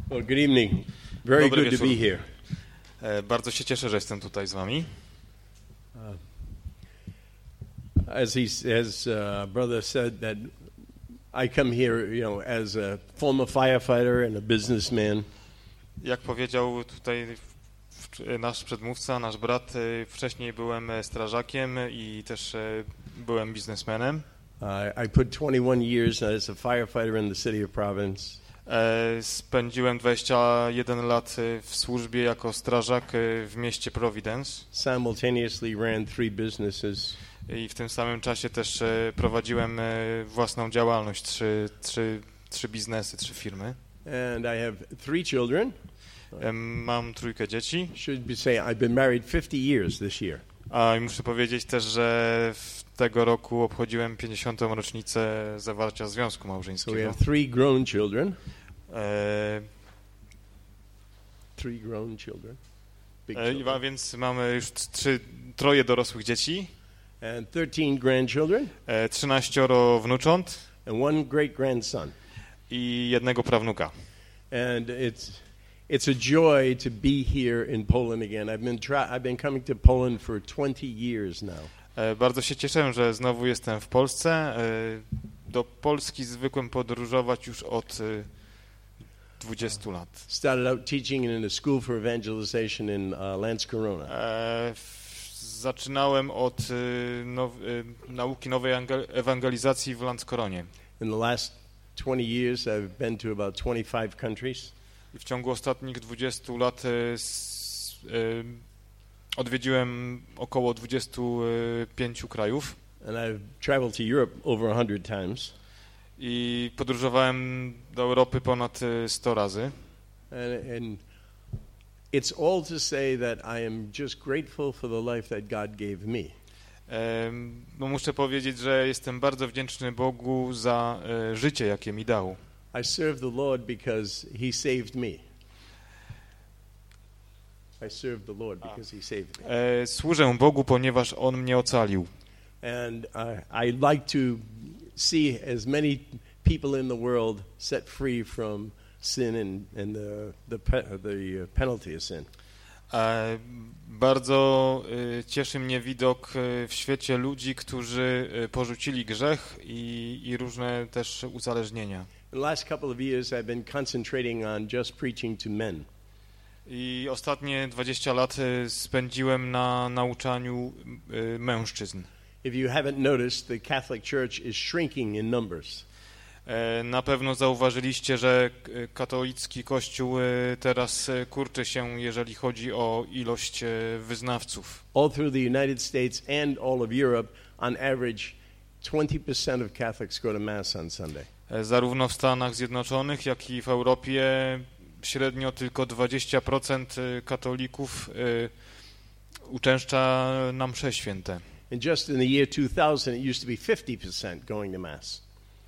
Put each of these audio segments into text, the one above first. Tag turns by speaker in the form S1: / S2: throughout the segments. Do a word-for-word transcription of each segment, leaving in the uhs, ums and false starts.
S1: Well, good evening. Very
S2: Dobry
S1: good to
S2: wieczór.
S1: be here.
S2: E, Bardzo się cieszę, że jestem tutaj z wami.
S1: As he as uh, brother said that I come here, you know, as a former firefighter and a businessman.
S2: Jak powiedział tutaj w- nasz przedmówca, nasz brat, e, wcześniej byłem e, strażakiem i też e, byłem biznesmenem.
S1: Uh, I put twenty-one years as a firefighter in the city of Providence.
S2: E, Spędziłem dwadzieścia jeden lat e, w służbie jako strażak e, w mieście Providence
S1: Simultaneously ran three businesses.
S2: i w tym samym czasie też e, prowadziłem e, własną działalność, trzy, trzy, trzy biznesy, trzy firmy.
S1: And I have three children.
S2: E, Mam trójkę dzieci.
S1: Should be say I've been married fifty years this year.
S2: A i muszę powiedzieć też, że w tego roku obchodziłem pięćdziesiątą rocznicę zawarcia związku
S1: So we
S2: małżeńskiego.
S1: have three grown children.
S2: E,
S1: Three grown children. Big
S2: e,
S1: children.
S2: a więc mamy już trzy, troje dorosłych dzieci,
S1: And thirteen grandchildren
S2: e, trzynaścioro wnucząt
S1: and one great grandson.
S2: i jednego prawnuka.
S1: And it's it's a joy to be here in Poland again. I've been try, I've been coming to Poland for twenty years now.
S2: E, bardzo się cieszę, że znowu jestem w Polsce. E, do Polski zwykłem podróżować już od e, dwudziestu lat.
S1: Started out teaching in a school for evangelization in uh, Landskrona.
S2: E, w- Zaczynałem od e, now, e, nauki nowej angel- ewangelizacji w Landskoronie.
S1: In the last twenty years, I've been to about twenty-five countries.
S2: I w ciągu ostatnich dwudziestu lat e, s, e, odwiedziłem około dwudziestu pięciu krajów
S1: And I've traveled to Europe over one hundred times.
S2: i podróżowałem do Europy ponad e, sto razy.
S1: And, and it's all to say that I am just grateful for the life that God gave me.
S2: E, No muszę powiedzieć, że jestem bardzo wdzięczny Bogu za e, życie, jakie mi dał.
S1: I serve the Lord because He saved me. I serve the Lord because He saved me.
S2: E, Służę Bogu, ponieważ On mnie ocalił.
S1: And I, I like to see as many people in the world set free from sin and, and the, the, pe, the penalty of sin.
S2: E, Bardzo e, cieszy mnie widok e, w świecie ludzi, którzy e, porzucili grzech i, i różne też uzależnienia.
S1: In the last couple of years, I've been concentrating on just preaching to men.
S2: I ostatnie dwadzieścia lat e, spędziłem na nauczaniu e, mężczyzn.
S1: If you haven't noticed, the Catholic Church is shrinking in numbers.
S2: E, Na pewno zauważyliście, że e, katolicki kościół e, teraz e, kurczy się, jeżeli chodzi o ilość e, wyznawców.
S1: All through the United States and all of Europe, on average, twenty percent of Catholics go to Mass on Sunday.
S2: E, Zarówno w Stanach Zjednoczonych, jak i w Europie średnio tylko dwadzieścia procent e, katolików e, uczęszcza na msze święte.
S1: And just in the year two thousand, it used to be fifty percent going to Mass.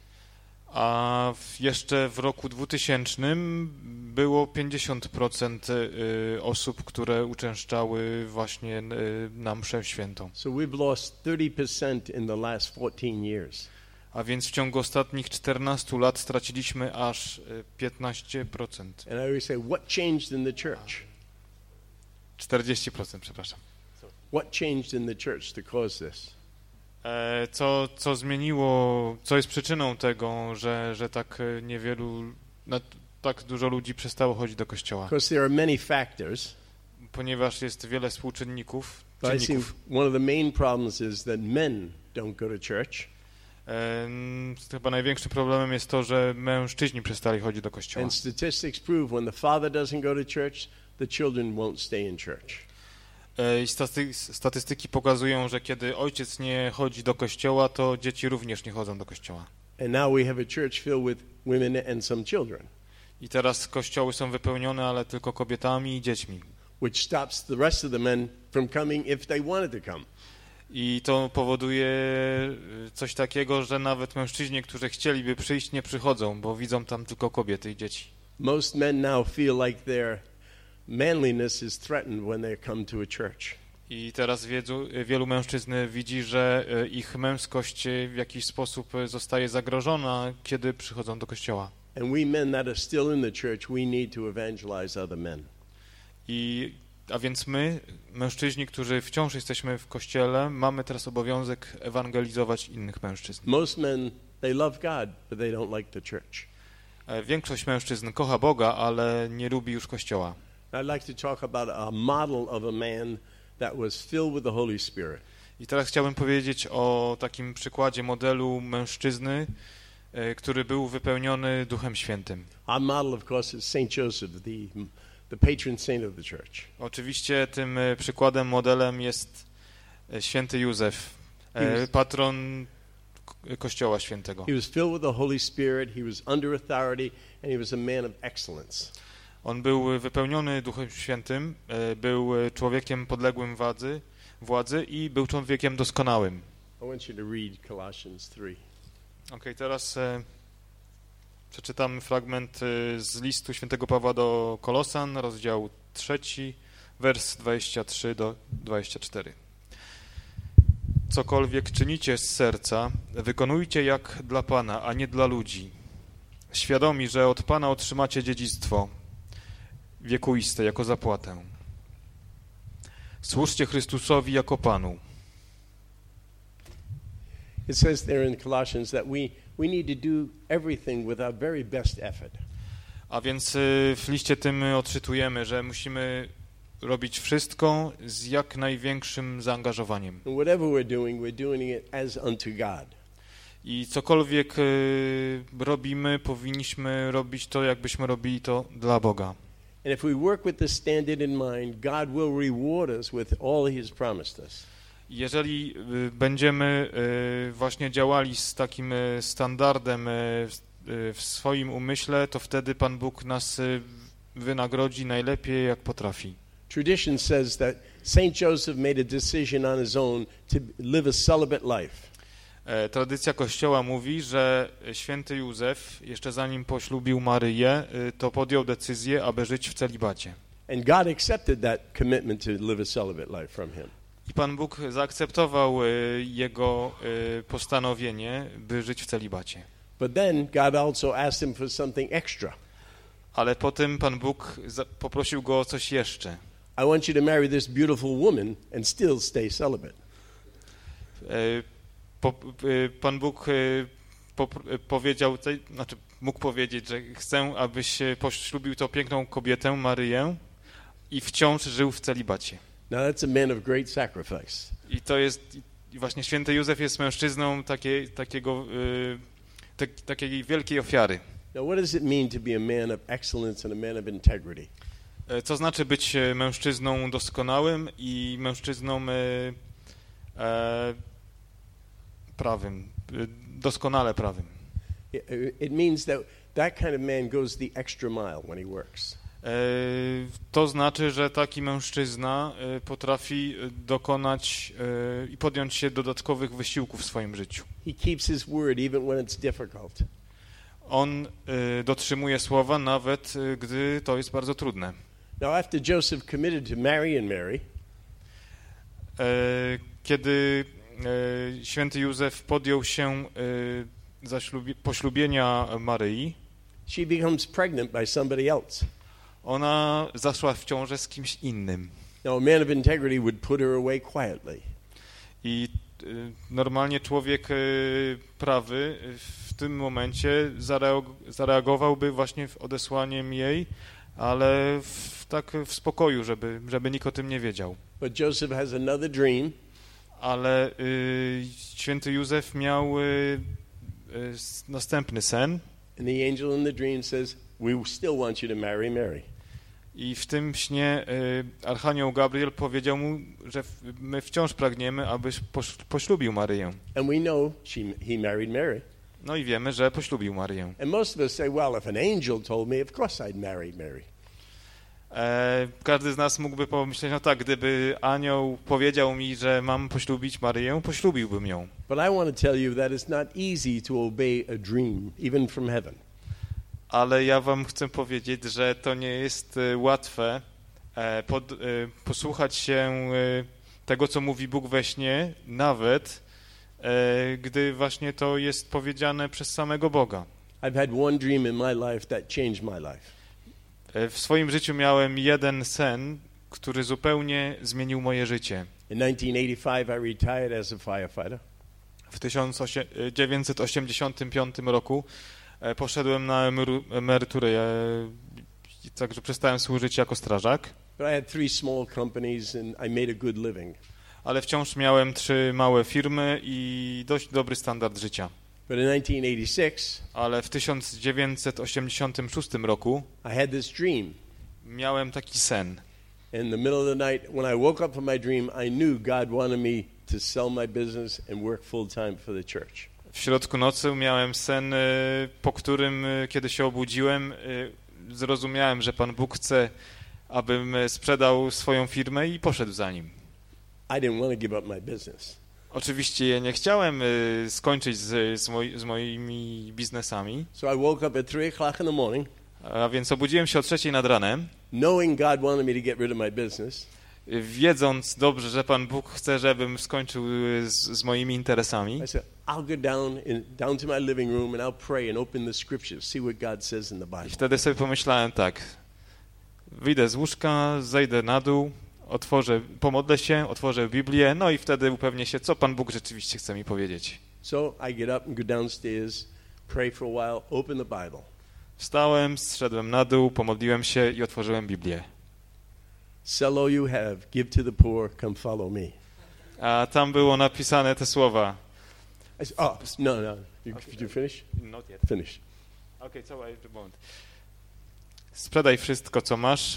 S2: A w- jeszcze w roku dwutysięcznym było pięćdziesiąt procent e, osób, które uczęszczały właśnie e, na mszę świętą.
S1: So we've lost thirty percent in the last fourteen years.
S2: A więc w ciągu ostatnich czternastu lat straciliśmy aż e, piętnaście procent.
S1: And I always say, what changed in the church?
S2: czterdzieści procent, przepraszam.
S1: What changed in the church to cause this?
S2: E, Co, co zmieniło, co jest przyczyną tego, że, że tak e, niewielu, na, tak dużo ludzi przestało chodzić do kościoła?
S1: Because there are many factors.
S2: Ponieważ jest wiele współczynników.
S1: But I see
S2: czynników.
S1: one of the main problems is that men don't go to church.
S2: E, n- Chyba największym problemem jest to, że mężczyźni przestali chodzić do kościoła.
S1: And statistics prove when the father doesn't go to church, the children won't stay in church.
S2: E, I staty, statystyki pokazują, że kiedy ojciec nie chodzi do kościoła, to dzieci również nie chodzą do kościoła.
S1: And now we have a church filled with women and some children,
S2: I teraz kościoły są wypełnione, ale tylko kobietami i dziećmi.
S1: which stops the rest of the men from coming if they wanted to come.
S2: I to powoduje e, coś takiego, że nawet mężczyźni, którzy chcieliby przyjść, nie przychodzą, bo widzą tam tylko kobiety i dzieci.
S1: Most men now feel like their manliness is threatened when they come to a church.
S2: I teraz wiedzu, wielu mężczyzn widzi, że e, ich męskość e, w jakiś sposób e, zostaje zagrożona, kiedy przychodzą do kościoła.
S1: And we men that are still in the church, we need to evangelize other men.
S2: I, a więc my, mężczyźni, którzy wciąż jesteśmy w Kościele, mamy teraz obowiązek ewangelizować innych mężczyzn.
S1: Most men, they love God, but they don't like the church.
S2: Większość mężczyzn kocha Boga, ale nie lubi już Kościoła.
S1: I'd like to talk about a model of a man that was filled with the Holy Spirit.
S2: I teraz chciałbym powiedzieć o takim przykładzie modelu mężczyzny, który był wypełniony Duchem Świętym.
S1: Our model, of course, is Saint Joseph, the, the patron saint of the church.
S2: Oczywiście tym przykładem, modelem jest święty Józef, patron Kościoła Świętego.
S1: He was filled with the Holy Spirit, he was under authority, and he was a man of excellence.
S2: On był wypełniony Duchem Świętym, był człowiekiem podległym władzy, władzy i był człowiekiem doskonałym.
S1: I want you to read Colossians three.
S2: Okay, teraz e, przeczytam fragment e, z listu świętego Pawła do Kolosan, rozdział trzeci, wers dwudziesty trzeci do dwudziestego czwartego. Cokolwiek czynicie z serca, wykonujcie jak dla Pana, a nie dla ludzi. Świadomi, że od Pana otrzymacie dziedzictwo wiekuiste jako zapłatę. Służcie Chrystusowi jako Panu.
S1: It says there in Colossians that we, we need to do everything with our very best effort.
S2: A więc w liście tym odczytujemy, że musimy robić wszystko z jak największym zaangażowaniem.
S1: And whatever we're doing, we're doing it as unto God.
S2: I cokolwiek y, robimy, powinniśmy robić to, jakbyśmy robili to dla Boga.
S1: And if we work with this standard in mind, God will reward us with all He has promised us.
S2: Jeżeli y, będziemy y, właśnie działali z takim y, standardem y, y, w swoim umyśle, to wtedy Pan Bóg nas y, wynagrodzi najlepiej, jak potrafi.
S1: Tradition says that Saint Joseph made a decision on his own to live a celibate life.
S2: Tradycja Kościoła mówi, że święty Józef, jeszcze zanim poślubił Maryję, to podjął decyzję, aby żyć w celibacie.
S1: And God accepted that commitment to live a celibate life from him.
S2: I Pan Bóg zaakceptował jego postanowienie, by żyć w celibacie.
S1: But then God also asked him for something extra.
S2: Ale potem Pan Bóg poprosił go o coś jeszcze.
S1: I want you to marry this beautiful woman and still stay celibate.
S2: Po, Pan Bóg po, powiedział, znaczy mógł powiedzieć, że chcę, abyś poślubił tą piękną kobietę, Maryję, i wciąż żył w celibacie.
S1: Now that's a man of great sacrifice.
S2: I to jest, i właśnie święty Józef jest mężczyzną takiej, takiego, te, takiej wielkiej ofiary.
S1: Now what does it mean to be a man of excellence and a man of integrity?
S2: Co znaczy być mężczyzną doskonałym i mężczyzną e, e, prawym, doskonale prawym?
S1: It means that that kind of man goes the extra mile when he works.
S2: To znaczy, że taki mężczyzna potrafi dokonać i podjąć się dodatkowych wysiłków w swoim życiu.
S1: He keeps his word even when it's difficult.
S2: On dotrzymuje słowa nawet gdy to jest bardzo trudne.
S1: Now after Joseph committed to marry and Mary,
S2: kiedy święty Józef podjął się poślubienia Maryi,
S1: she becomes pregnant by somebody else.
S2: Ona zaszła w ciążę z kimś innym.
S1: Now a man of integrity would put her away quietly.
S2: I normalnie człowiek prawy w tym momencie zareagowałby właśnie odesłaniem jej, ale w, tak w spokoju, żeby, żeby nikt o tym nie wiedział.
S1: But Joseph has another dream.
S2: Ale y, święty Józef miał y, y, następny sen.
S1: And the angel in the dream says, "We still want you to marry Mary."
S2: I w tym śnie y, archanioł Gabriel powiedział mu, że my wciąż pragniemy, abyś poś, poślubił Maryję.
S1: And we know she, he married Mary.
S2: No i wiemy, że poślubił Maryję.
S1: And most of us say, well, if an angel told me, of course I'd marry Mary.
S2: E, każdy z nas mógłby pomyśleć, no tak, gdyby anioł powiedział mi, że mam poślubić Maryję, poślubiłbym ją.
S1: But I want to tell you that it's not easy to obey a dream, even from heaven.
S2: Ale ja wam chcę powiedzieć, że to nie jest łatwe e, pod, e, posłuchać się e, tego, co mówi Bóg we śnie, nawet e, gdy właśnie to jest powiedziane przez samego Boga.
S1: I've had one dream in my life that changed my life.
S2: W swoim życiu miałem jeden sen, który zupełnie zmienił moje życie.
S1: In nineteen eighty-five, I retired as a firefighter.
S2: W tysiąc dziewięćset osiemdziesiątym piątym roku poszedłem na emeryturę, także przestałem służyć jako strażak.
S1: But I had three small companies and I made a good living.
S2: Ale wciąż miałem trzy małe firmy i dość dobry standard życia.
S1: But in nineteen eighty-six,
S2: ale w tysiąc dziewięćset osiemdziesiątym szóstym roku
S1: I had this dream.
S2: miałem taki sen.
S1: In the middle of the night, when I woke up from my dream, I knew God wanted me to sell my business and work full time for the church.
S2: W środku nocy miałem sen, po którym, kiedy się obudziłem, zrozumiałem, że Pan Bóg chce, abym sprzedał swoją firmę i poszedł za Nim.
S1: I didn't want to give up my business.
S2: Oczywiście ja nie chciałem skończyć z, z, moi, z moimi biznesami.
S1: So I woke up at three o'clock in the morning.
S2: A więc obudziłem się o trzeciej nad ranem.
S1: Knowing God wanted me to get rid of my business.
S2: Wiedząc dobrze, że Pan Bóg chce, żebym skończył z, z moimi interesami.
S1: I said, I'll go down in, down to my living room and I'll pray and open the scriptures, see what God says in the Bible.
S2: I wtedy sobie pomyślałem tak. Wyjdę z łóżka, zejdę na dół, otworzę, pomodlę się, otworzę Biblię, no i wtedy upewnię się, co Pan Bóg rzeczywiście chce mi powiedzieć.
S1: So I get up and go downstairs, pray for a while, open the Bible.
S2: Wstałem, zszedłem na dół, pomodliłem się i otworzyłem Biblię.
S1: Sell all you have, give to the poor, come follow me.
S2: A tam było napisane te słowa.
S1: I said, oh, no, no. You, did you finish?
S2: Not yet.
S1: Finish.
S2: Okay, so I won't. Sprzedaj wszystko, co masz,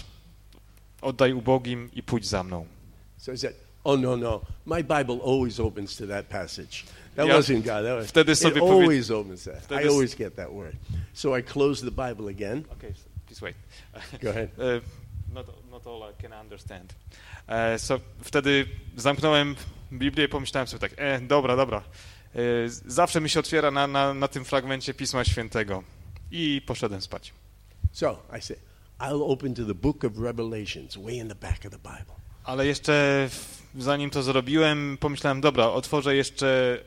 S2: oddaj ubogim i pójdź za mną.
S1: So I said, oh, no, no. My Bible always opens to that passage. That
S2: Ja
S1: wasn't God. That was,
S2: wtedy
S1: it
S2: sobie powie-
S1: always opens that.
S2: wtedy
S1: I
S2: s-
S1: always get that word. So I closed the Bible again.
S2: Okay, please wait.
S1: Go ahead.
S2: Uh, not, not all I can understand. Uh, so wtedy zamknąłem Biblię i pomyślałem sobie tak, e, dobra, dobra. E, zawsze mi się otwiera na, na, na tym fragmencie Pisma Świętego. I poszedłem spać.
S1: So I said, I'll open to the book of Revelations, way in the back of the Bible.
S2: Ale jeszcze w- zanim to zrobiłem, pomyślałem, dobra, otworzę jeszcze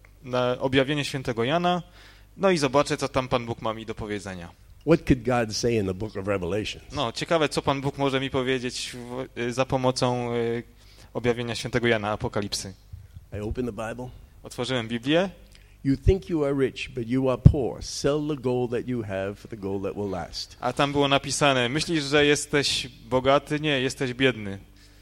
S2: na objawienie Świętego Jana, no i zobaczę, co tam Pan Bóg ma mi do powiedzenia.
S1: What could God say in the book of Revelations?
S2: No, ciekawe, co Pan Bóg może mi powiedzieć w, y, za pomocą y, objawienia Świętego Jana, Apokalipsy.
S1: I opened the Bible.
S2: Otworzyłem Biblię.
S1: You think you are rich, but you are poor. Sell the gold that you have for the gold that will last.
S2: A tam było napisane, myślisz, że jesteś bogaty? Nie, jesteś biedny.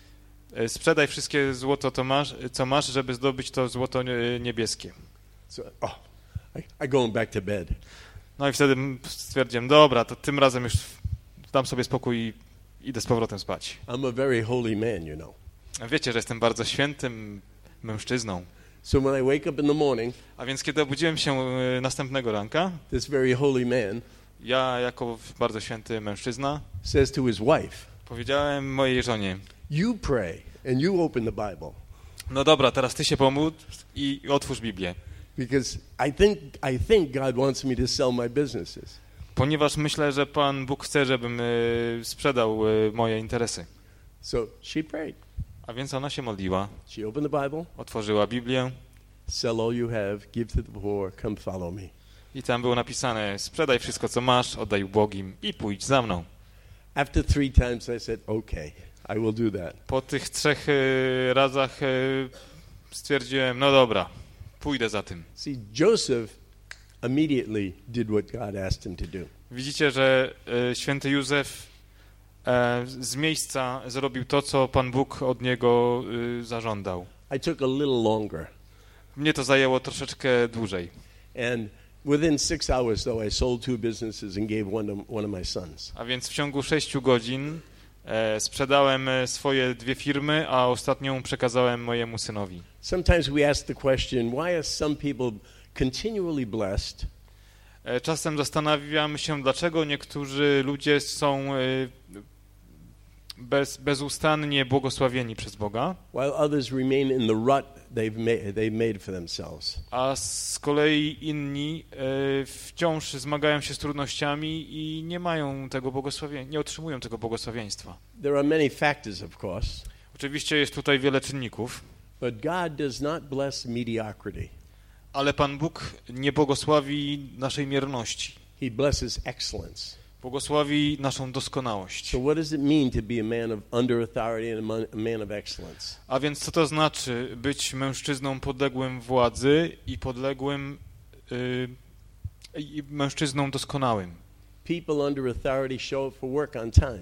S2: E, Sprzedaj wszystkie złoto, to masz, co masz, żeby zdobyć to złoto nie- niebieskie.
S1: So, oh, I, I going back to bed.
S2: No i wtedy m- stwierdziłem, dobra, to tym razem już dam sobie spokój i idę z powrotem spać.
S1: I'm a very holy man, you know.
S2: A wiecie, że jestem bardzo świętym mężczyzną.
S1: So when I wake up in the morning,
S2: A więc kiedy obudziłem się e, następnego ranka,
S1: this very holy man
S2: ja jako bardzo święty mężczyzna
S1: says to his wife,
S2: powiedziałem mojej żonie,
S1: you pray and you open the Bible.
S2: no dobra, teraz ty się pomódl i otwórz Biblię.
S1: Because I think, I think God wants me to sell my businesses.
S2: Ponieważ myślę, że Pan Bóg chce, żebym y, sprzedał y, moje interesy.
S1: So she prayed.
S2: A więc ona się modliła,
S1: She opened the Bible,
S2: otworzyła Biblię
S1: sell all you have, give to the poor, come follow me.
S2: i tam było napisane, sprzedaj wszystko, co masz, oddaj ubogim i pójdź za mną.
S1: After three times I said, okay, I will do that.
S2: Po tych trzech y, razach y, stwierdziłem, no dobra, pójdę za tym.
S1: See, Joseph immediately did what God asked him to do.
S2: Widzicie, że y, święty Józef e, z miejsca zrobił to, co Pan Bóg od niego y, zażądał.
S1: I took a little longer.
S2: Mnie to zajęło troszeczkę dłużej.
S1: And within six hours, though, I sold two businesses and gave one to one of my sons.
S2: A więc w ciągu sześciu godzin e, sprzedałem e, swoje dwie firmy, a ostatnią przekazałem mojemu synowi.
S1: Sometimes we ask the question, why are some people continually blessed
S2: E, czasem zastanawiam się, dlaczego niektórzy ludzie są e, bez, bezustannie błogosławieni przez Boga,
S1: while others remain in the rut they've made, they've made for themselves?
S2: a z kolei inni e, wciąż zmagają się z trudnościami i nie mają tego błogosławieństwa, nie otrzymują tego błogosławieństwa.
S1: There are many factors, of course,
S2: Oczywiście jest tutaj wiele czynników,
S1: but God does not bless mediocrity.
S2: ale Pan Bóg nie błogosławi naszej mierności.
S1: He blesses excellence.
S2: Błogosławi naszą doskonałość.
S1: So what does it mean to be a man of under authority and a man, a man of excellence?
S2: A więc co to znaczy być mężczyzną podległym władzy i podległym y, i mężczyzną doskonałym?
S1: People under authority show up for work on time.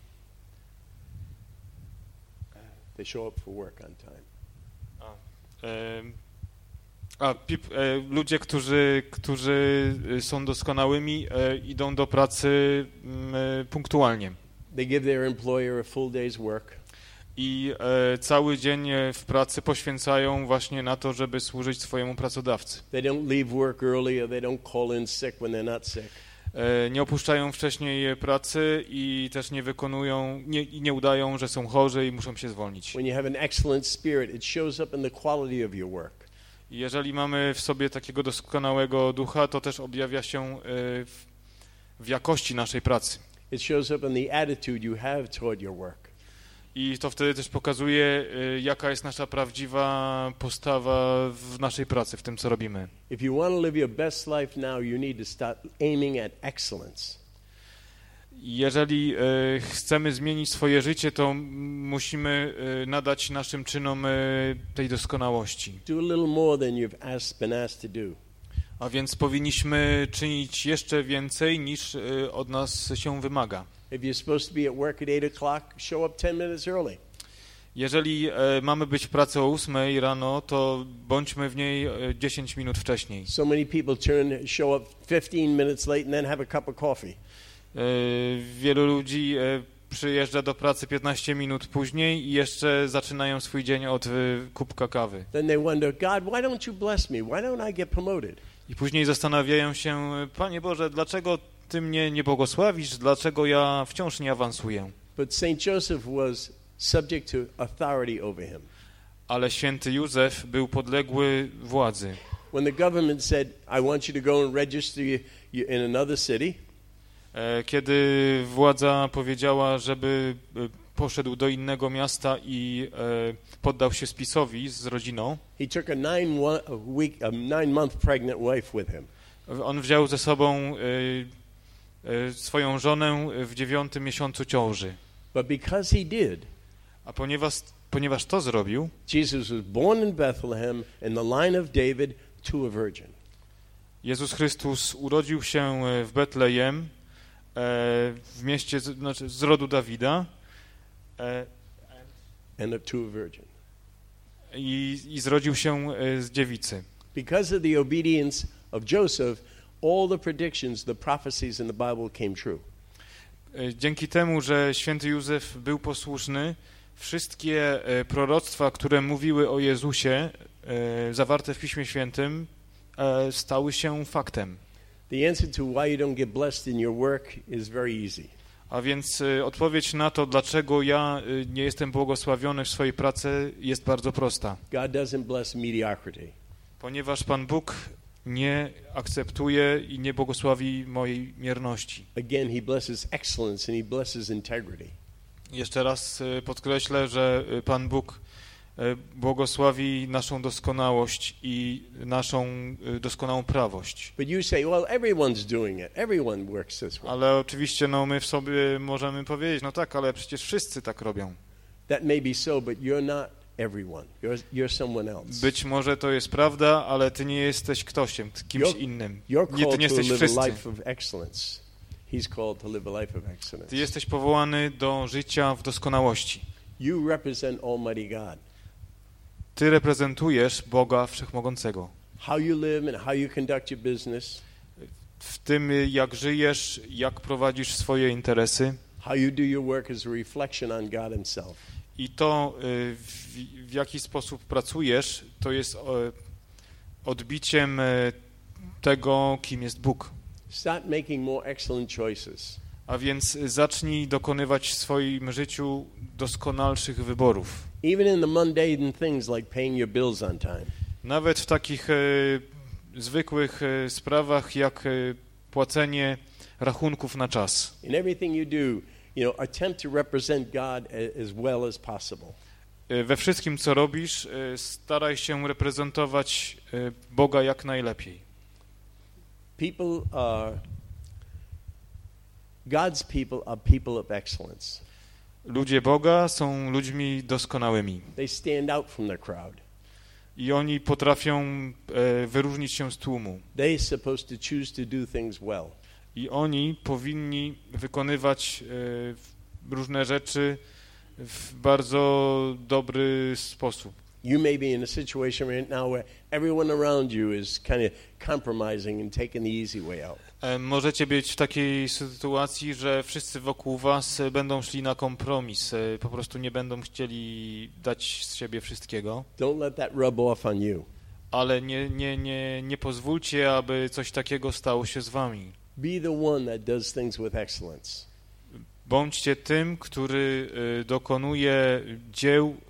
S1: They show up for work on time.
S2: A, y, a pip, y, ludzie, którzy, którzy są doskonałymi, y, idą do pracy y, punktualnie.
S1: They give their employer a full day's work.
S2: I e, cały dzień w pracy poświęcają właśnie na to, żeby służyć swojemu pracodawcy.
S1: They don't leave work early or they don't call in sick when they're not sick.
S2: E, nie opuszczają wcześniej pracy i też nie wykonują, nie, i nie udają, że są chorzy i muszą się zwolnić.
S1: When you have an excellent spirit, it shows up in the quality of your work.
S2: I jeżeli mamy w sobie takiego doskonałego ducha, to też objawia się e, w, w jakości naszej pracy.
S1: It shows up in the attitude you have toward your work.
S2: I to wtedy też pokazuje, jaka jest nasza prawdziwa postawa w naszej pracy, w tym, co robimy.
S1: If you want to live your best life now, you need to start aiming at excellence.
S2: Jeżeli e, chcemy zmienić swoje życie, to musimy e, nadać naszym czynom e, tej doskonałości.
S1: Do a little more than you've asked, been asked to do.
S2: A więc powinniśmy czynić jeszcze więcej, niż e, od nas się wymaga.
S1: If you're supposed to be at work at eight o'clock, show up ten minutes early.
S2: Jeżeli e, mamy być w pracy o ósmej rano, to bądźmy w niej e, dziesięć minut wcześniej.
S1: So many people turn, show up fifteen minutes late and then have a cup of coffee.
S2: E, wielu ludzi e, przyjeżdża do pracy piętnaście minut później i jeszcze zaczynają swój dzień od e, kubka kawy.
S1: Then they wonder, God, why don't you bless me? Why don't I get promoted?
S2: I później zastanawiają się, Panie Boże, dlaczego Ty mnie nie błogosławisz, dlaczego ja wciąż nie awansuję?
S1: But Saint Joseph was subject to authority over him.
S2: Ale święty Józef był podległy władzy.
S1: When the government said, I want you to go and register you, you in another city,
S2: Kiedy władza powiedziała, żeby poszedł do innego miasta i poddał się spisowi z rodziną,
S1: he took a nine week, a nine month pregnant wife with him.
S2: On wziął ze sobą swoją żonę w dziewiątym miesiącu ciąży.
S1: But because he did,
S2: a ponieważ, ponieważ to zrobił,
S1: Jesus was born in Bethlehem in the line of David to a virgin.
S2: Jezus Chrystus urodził się w Betlejem, w mieście, znaczy z rodu Dawida,
S1: and to a virgin.
S2: I, i zrodził się z dziewicy.
S1: Because of the obedience of Joseph, all the predictions, the prophecies in the Bible came true.
S2: Dzięki temu, że święty Józef był posłuszny, wszystkie proroctwa, które mówiły o Jezusie, zawarte w Piśmie Świętym, stały się faktem.
S1: The answer to why you don't get blessed in your work is very easy.
S2: A więc odpowiedź na to, dlaczego ja nie jestem błogosławiony w swojej pracy, jest bardzo prosta.
S1: God doesn't bless mediocrity.
S2: Ponieważ Pan Bóg nie akceptuje i nie błogosławi mojej mierności.
S1: Again, he blesses excellence and he blesses integrity.
S2: Jeszcze raz podkreślę, że Pan Bóg błogosławi naszą doskonałość i naszą doskonałą prawość.
S1: But you say, well, everyone's doing it. Everyone works this way.
S2: Ale oczywiście no, my w sobie możemy powiedzieć, no tak, ale przecież wszyscy tak robią.
S1: That may be so, but you're not everyone. You're, you're someone else.
S2: Być może to jest prawda, ale ty nie jesteś ktoś, kimś
S1: You're,
S2: innym.
S1: You're
S2: Nie, ty nie
S1: called to
S2: jesteś
S1: live
S2: wszyscy.
S1: a life of excellence. He's called to live a life of excellence.
S2: Ty jesteś powołany do życia w doskonałości.
S1: You represent Almighty God.
S2: Ty reprezentujesz Boga Wszechmogącego.
S1: How you live and how you conduct your business.
S2: W tym, jak żyjesz, jak prowadzisz swoje interesy.
S1: How you do your work is a reflection on God himself.
S2: I to, w, w jaki sposób pracujesz, to jest odbiciem tego, kim jest Bóg.
S1: Start making more excellent choices.
S2: A więc zacznij dokonywać w swoim życiu doskonalszych wyborów.
S1: Even in the mundane things like paying your bills on time.
S2: Nawet w takich e, zwykłych e, sprawach jak e, płacenie rachunków na czas.
S1: In everything you do, you know, attempt to represent God as well as possible.
S2: E, we wszystkim, co robisz, e, staraj się reprezentować e, Boga jak najlepiej.
S1: People are God's people are people of excellence.
S2: Ludzie Boga są ludźmi doskonałymi.
S1: They stand out from the crowd.
S2: I oni potrafią e, wyróżnić się z tłumu.
S1: They're supposed to choose to do things well.
S2: I oni powinni wykonywać e, różne rzeczy w bardzo dobry sposób.
S1: You may be in a situation right now where everyone around you is kind of compromising and taking the easy way out.
S2: E, możecie być w takiej sytuacji, że wszyscy wokół was e, będą szli na kompromis, e, po prostu nie będą chcieli dać z siebie wszystkiego.
S1: Don't let that rub off on you.
S2: Ale nie, nie, nie, nie pozwólcie, aby coś takiego stało się z wami.
S1: Be the one that does things with excellence.
S2: Bądźcie tym, który y, dokonuje dzieł y,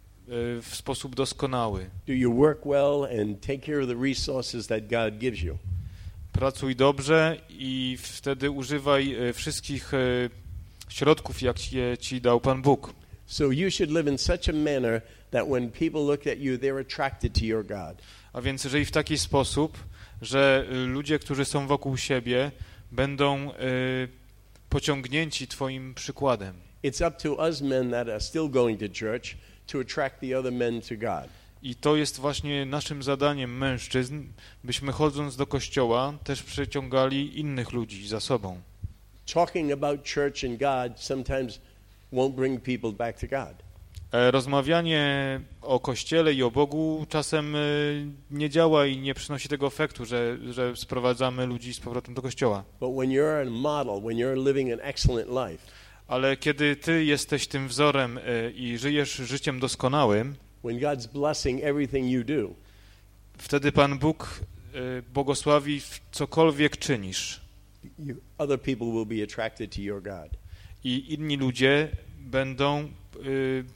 S2: w sposób doskonały.
S1: Do your work well and take care of the resources that God gives you.
S2: Pracuj dobrze i wtedy używaj y, wszystkich y, środków, jakie ci dał Pan Bóg.
S1: So you should live in such a manner that when people look at you, they're attracted to your God.
S2: A więc żyj w taki sposób, że y, ludzie, którzy są wokół siebie, będą y, pociągnięci twoim przykładem.
S1: It's up to us men that are still going to church to attract the other men to God.
S2: I to jest właśnie naszym zadaniem mężczyzn, byśmy chodząc do kościoła też przyciągali innych ludzi za sobą.
S1: Talking about church and God sometimes won't bring people back to God.
S2: Rozmawianie o Kościele i o Bogu czasem nie działa i nie przynosi tego efektu, że, że sprowadzamy ludzi z powrotem do Kościoła.
S1: But when you're a model, when you're living an excellent life,
S2: ale kiedy ty jesteś tym wzorem i żyjesz życiem doskonałym,
S1: when God's blessing everything you do,
S2: wtedy Pan Bóg błogosławi cokolwiek czynisz.
S1: You, other people will be attracted to your God.
S2: I inni ludzie będą y,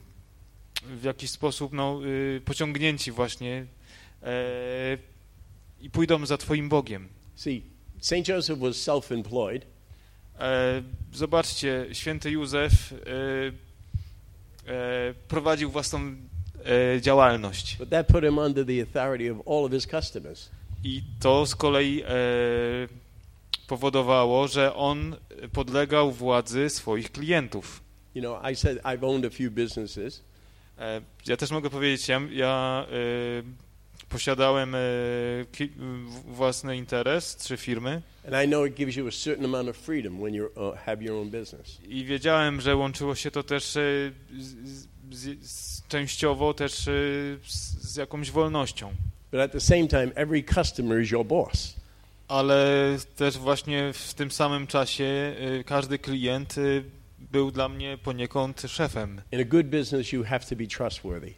S2: w jakiś sposób no, y, pociągnięci właśnie e, i pójdą za twoim Bogiem.
S1: See, Saint Joseph was self-employed.
S2: E, zobaczcie, święty Józef e, e, prowadził własną e, działalność.
S1: But that put him under the authority of all of his customers.
S2: I to z kolei e, powodowało, że on podlegał władzy swoich klientów.
S1: You know, I said I've owned a few businesses.
S2: E, ja też mogę powiedzieć, ja, ja e, posiadałem e, ki, własny interes, trzy firmy.
S1: And I know it gives you a certain amount of freedom when you uh, have your own business.
S2: I wiedziałem, że łączyło się to też e, z, z, z, częściowo też e, z, z jakąś wolnością.
S1: But at the same time, every customer is your boss.
S2: Ale też właśnie w tym samym czasie e, każdy klient e, był dla mnie poniekąd szefem.
S1: In a good business you have to be trustworthy.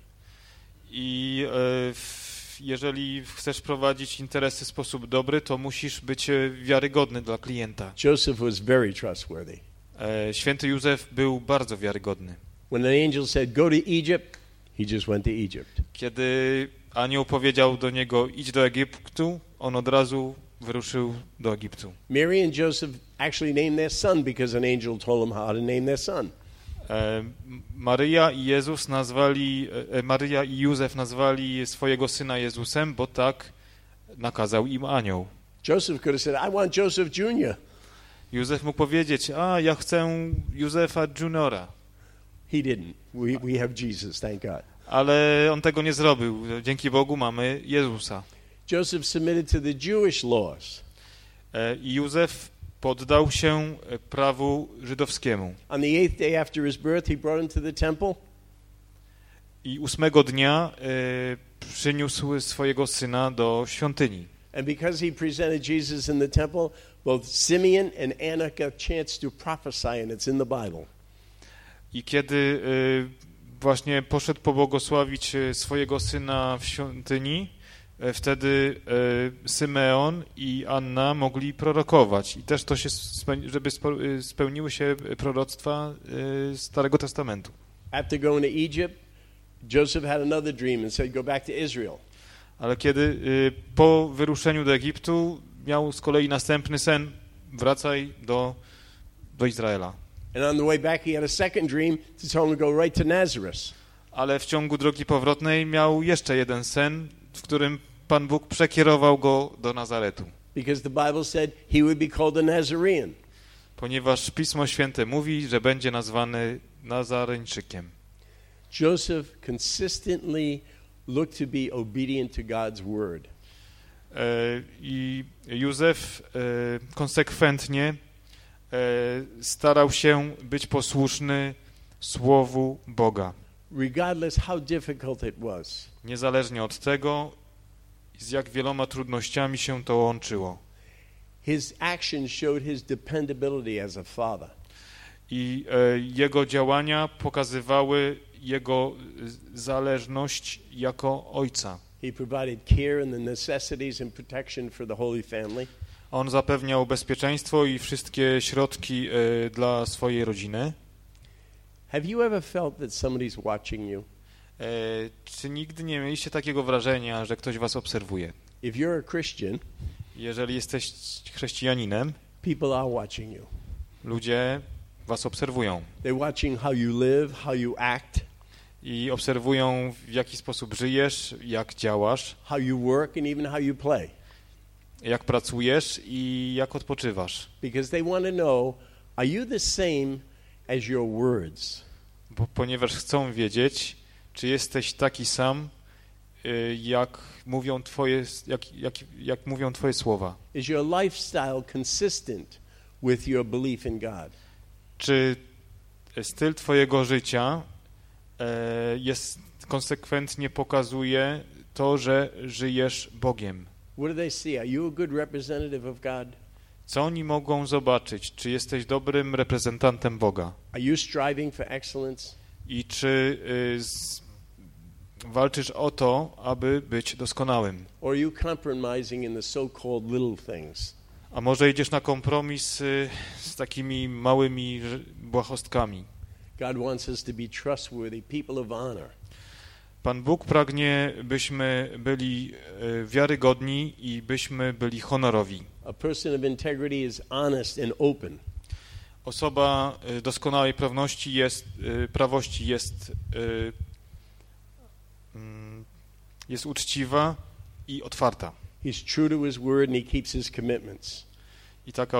S2: I e, jeżeli chcesz prowadzić interesy w sposób dobry, to musisz być wiarygodny dla klienta.
S1: Joseph was very trustworthy.
S2: E, święty Józef był bardzo wiarygodny.
S1: When an angel said go to Egypt, he just went to Egypt.
S2: Kiedy anioł powiedział do niego idź do Egiptu, on od razu wyruszył do Egiptu.
S1: Mary and Joseph actually named their son because an angel told them how to name their son.
S2: E, Maryja i Jezus nazwali, e, Maryja i Józef nazwali swojego syna Jezusem, bo tak nakazał im anioł.
S1: Joseph could have said, I want Joseph Junior
S2: Józef mógł powiedzieć, a ja chcę Józefa Juniora.
S1: He didn't. We, we have Jesus, thank God.
S2: Ale on tego nie zrobił. Dzięki Bogu mamy Jezusa.
S1: Joseph submitted to the Jewish laws.
S2: E, I Józef poddał się prawu żydowskiemu.
S1: On the eighth day after his birth, he brought him to the temple.
S2: I ósmego dnia e, przyniósł swojego syna do świątyni.
S1: And because he presented Jesus in the temple, both Simeon and Anna got a chance to prophesy, and it's in the Bible.
S2: I kiedy e, właśnie poszedł pobłogosławić swojego syna w świątyni, e, wtedy e, Symeon i Anna mogli prorokować. I też to się, speł- żeby spełniły się proroctwa e, Starego Testamentu.
S1: After going to Egypt, Joseph had another dream and said, go back to Israel.
S2: Ale kiedy y, po wyruszeniu do Egiptu miał z kolei następny sen, wracaj do, do Izraela.
S1: And on the way back he had a second dream to tell him to go right to Nazareth.
S2: Ale w ciągu drogi powrotnej miał jeszcze jeden sen, w którym Pan Bóg przekierował go do Nazaretu.
S1: Because the Bible said he would be called a Nazarene.
S2: ponieważ Pismo Święte mówi, że będzie nazwany Nazareńczykiem.
S1: Joseph consistently looked to be obedient to God's word.
S2: I Józef konsekwentnie starał się być posłuszny słowu Boga.
S1: Regardless how difficult it was.
S2: Niezależnie od tego, z jak wieloma trudnościami się to łączyło.
S1: His actions showed his dependability as a father.
S2: I jego działania pokazywały jego zależność jako ojca.
S1: He provided care and the necessities and protection for the Holy Family.
S2: On zapewniał bezpieczeństwo i wszystkie środki y, dla swojej rodziny.
S1: Have you ever felt that somebody's watching you?
S2: E, czy nigdy nie mieliście takiego wrażenia, że ktoś was obserwuje?
S1: If you're a Christian,
S2: jeżeli jesteś chrześcijaninem,
S1: people are watching you.
S2: Ludzie was obserwują.
S1: They're watching how you live, how you act.
S2: I obserwują, w jaki sposób żyjesz, jak działasz.
S1: How you work and even how you play.
S2: Jak pracujesz i jak odpoczywasz.
S1: Because they want to know, are you the same as your words?
S2: Bo, ponieważ chcą wiedzieć, czy jesteś taki sam, jak mówią twoje, jak, jak, jak mówią twoje słowa.
S1: Is your lifestyle consistent with your belief in God?
S2: Czy styl twojego życia jest konsekwentnie pokazuje to, że żyjesz Bogiem.
S1: What do they see? Are you a good representative of God?
S2: Co oni mogą zobaczyć? Czy jesteś dobrym reprezentantem Boga?
S1: Are you striving for excellence?
S2: I czy y, z, walczysz o to, aby być doskonałym?
S1: Or are you compromising in the so-called little things?
S2: A może idziesz na kompromis y, z takimi małymi błahostkami?
S1: God wants us to be trustworthy, people of honor.
S2: Pan Bóg pragnie, byśmy byli wiarygodni i byśmy byli honorowi.
S1: A person of integrity is honest and open.
S2: Osoba doskonałej prawności jest, prawości jest, jest uczciwa i otwarta.
S1: He's true to his word and he keeps his commitments.
S2: I taka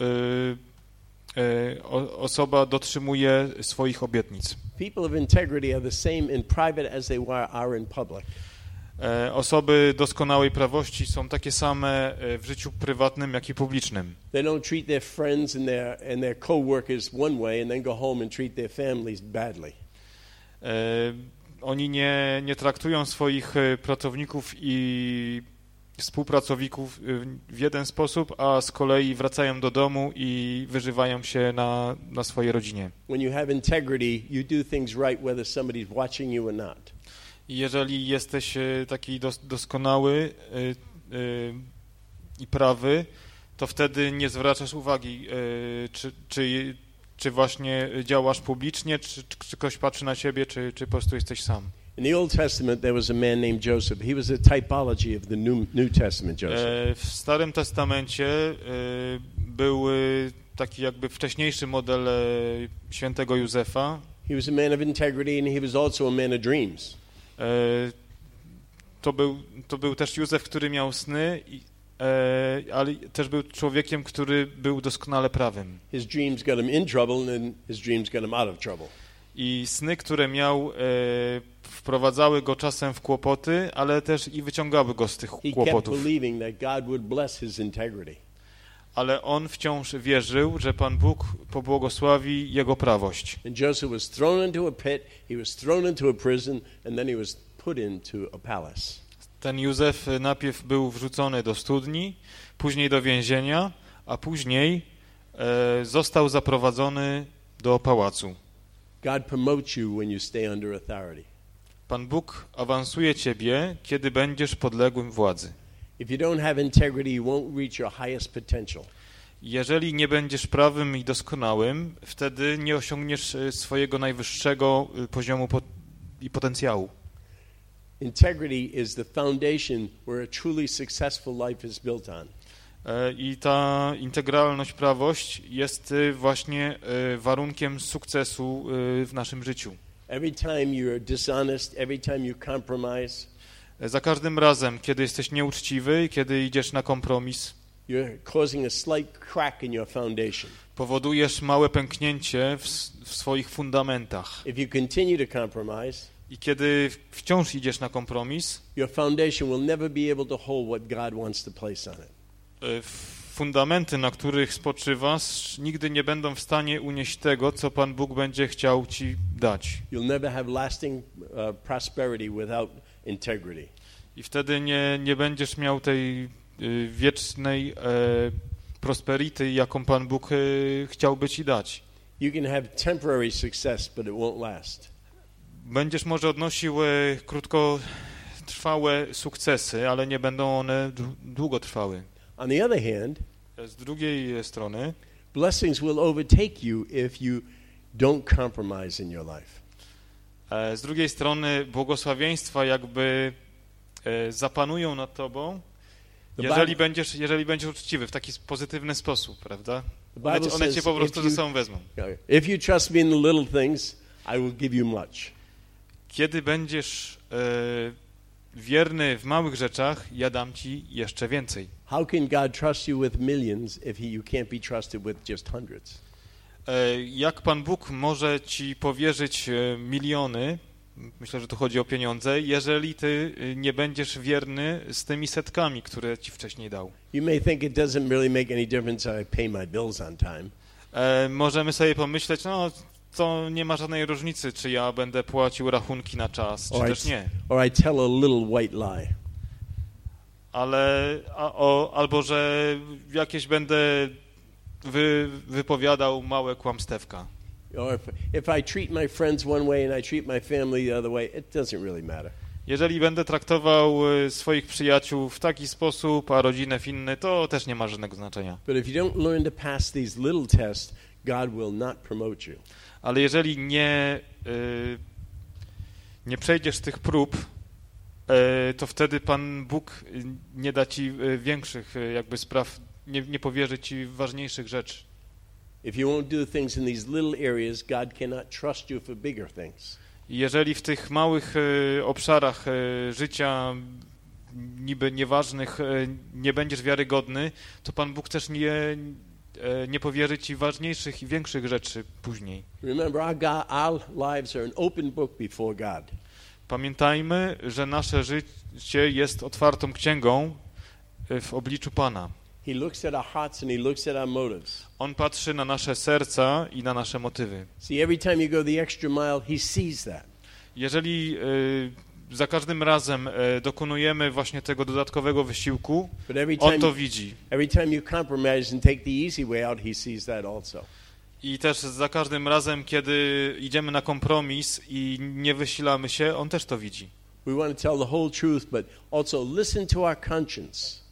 S2: osoba dotrzymuje swoich obietnic.
S1: People of integrity are the same in private as they are in public.
S2: Osoby doskonałej prawości są takie same w życiu prywatnym, jak i publicznym.
S1: They don't treat their friends and their and their coworkers one way and then go home and treat their families badly.
S2: Oni nie nie traktują swoich pracowników i współpracowników w jeden sposób, a z kolei wracają do domu i wyżywają się na, na swojej rodzinie.
S1: When you have integrity, you do things right whether somebody's watching you or not.
S2: I jeżeli jesteś taki dos, doskonały y, y, i prawy, to wtedy nie zwracasz uwagi, y, czy, czy, czy właśnie działasz publicznie, czy, czy ktoś patrzy na ciebie, czy, czy po prostu jesteś sam.
S1: In the Old Testament, there was a man named Joseph. He was a typology of the New, New Testament Joseph.
S2: W Starym Testamencie był taki jakby wcześniejszy model świętego Józefa.
S1: He was a man of integrity and he was also a man of dreams.
S2: To był, to był też Józef, który miał sny, ale też był człowiekiem, który był doskonale prawym.
S1: His dreams got him in trouble and his dreams got him out of trouble.
S2: I sny, które miał, wprowadzały go czasem w kłopoty, ale też i wyciągały go z tych kłopotów. Ale on wciąż wierzył, że Pan Bóg pobłogosławi jego prawość.
S1: And Joseph was thrown into a pit, he was thrown into a prison, and then he was put into a palace.
S2: Ten Józef najpierw był wrzucony do studni, później do więzienia, a później e, został zaprowadzony do pałacu.
S1: God promotes you when you stay under authority.
S2: Pan Bóg awansuje ciebie, kiedy będziesz podległym władzy.
S1: If you don't have integrity, you won't reach your highest potential.
S2: Jeżeli nie będziesz prawym i doskonałym, wtedy nie osiągniesz swojego najwyższego poziomu i potencjału.
S1: Integrity is the foundation where a truly successful life is built on.
S2: I ta integralność, prawość jest właśnie warunkiem sukcesu w naszym życiu.
S1: Every time you're dishonest, every time you compromise,
S2: za każdym razem, kiedy jesteś nieuczciwy, kiedy idziesz na kompromis,
S1: you're causing a slight crack in your foundation.
S2: powodujesz małe pęknięcie w, w swoich fundamentach.
S1: If you continue to compromise,
S2: I kiedy wciąż idziesz na kompromis,
S1: your foundation will never be able to hold what God wants to place on it.
S2: Fundamenty, na których spoczywasz, nigdy nie będą w stanie unieść tego, co Pan Bóg będzie chciał ci dać.
S1: You'll never have lasting uh, prosperity without integrity.
S2: I wtedy nie, nie będziesz miał tej y, wiecznej e, prosperity, jaką Pan Bóg y, chciałby ci dać.
S1: You can have temporary success, but it won't last.
S2: Będziesz może odnosił e, krótkotrwałe sukcesy, ale nie będą one długo trwały.
S1: On the other hand,
S2: z drugiej strony,
S1: blessings will overtake you if you don't compromise in your life.
S2: e, z drugiej strony błogosławieństwa jakby e, zapanują nad tobą, jeżeli będziesz, jeżeli będziesz uczciwy w taki pozytywny sposób, prawda? One, one cię po prostu ze sobą wezmą.
S1: If you trust me in the little things, I will give you much.
S2: Kiedy będziesz e, wierny w małych rzeczach, ja dam ci jeszcze więcej.
S1: How can God trust you with millions if he, you can't be trusted with just hundreds?
S2: E, jak Pan Bóg może ci powierzyć e, miliony, myślę, że tu chodzi o pieniądze, jeżeli ty nie będziesz wierny z tymi setkami, które ci wcześniej dał.
S1: You may think it doesn't really make any difference I pay my bills on time.
S2: E, możemy sobie pomyśleć, no to nie ma żadnej różnicy, czy ja będę płacił rachunki na czas, czy
S1: Or
S2: też
S1: I,
S2: nie.
S1: or I tell a little white lie.
S2: Ale a, o, albo że jakieś będę wy, wypowiadał małe kłamstewka.
S1: Or if, if I treat my friends one way and I treat my family the other way, it doesn't really matter.
S2: Jeżeli będę traktował swoich przyjaciół w taki sposób, a rodzinę w inny, to też nie ma żadnego znaczenia.
S1: But if you don't learn to pass these little tests, God will not promote you.
S2: Ale jeżeli nie, y, nie przejdziesz tych prób, y, to wtedy Pan Bóg nie da ci y, większych y, jakby spraw, nie, nie powierzy ci ważniejszych rzeczy.
S1: If you won't do things in these little areas, God cannot trust you for bigger things.
S2: Jeżeli w tych małych y, obszarach y, życia niby nieważnych y, nie będziesz wiarygodny, to Pan Bóg też nie, y, nie powierzy ci ważniejszych i większych rzeczy później.
S1: Remember, our, God, our lives are an open book before God.
S2: Pamiętajmy, że nasze życie jest otwartą księgą y, w obliczu Pana.
S1: He looks at our hearts and he looks at our motives.
S2: On patrzy na nasze serca i na nasze motywy.
S1: See, every time you go the extra mile, he sees that.
S2: Jeżeli y, za każdym razem y, dokonujemy właśnie tego dodatkowego wysiłku,
S1: But every time,
S2: on to widzi.
S1: every time you compromise and take the easy way out, he sees that also.
S2: I też za każdym razem, kiedy idziemy na kompromis i nie wysilamy się, on też to widzi.
S1: We want to tell the whole truth, but also listen to our conscience.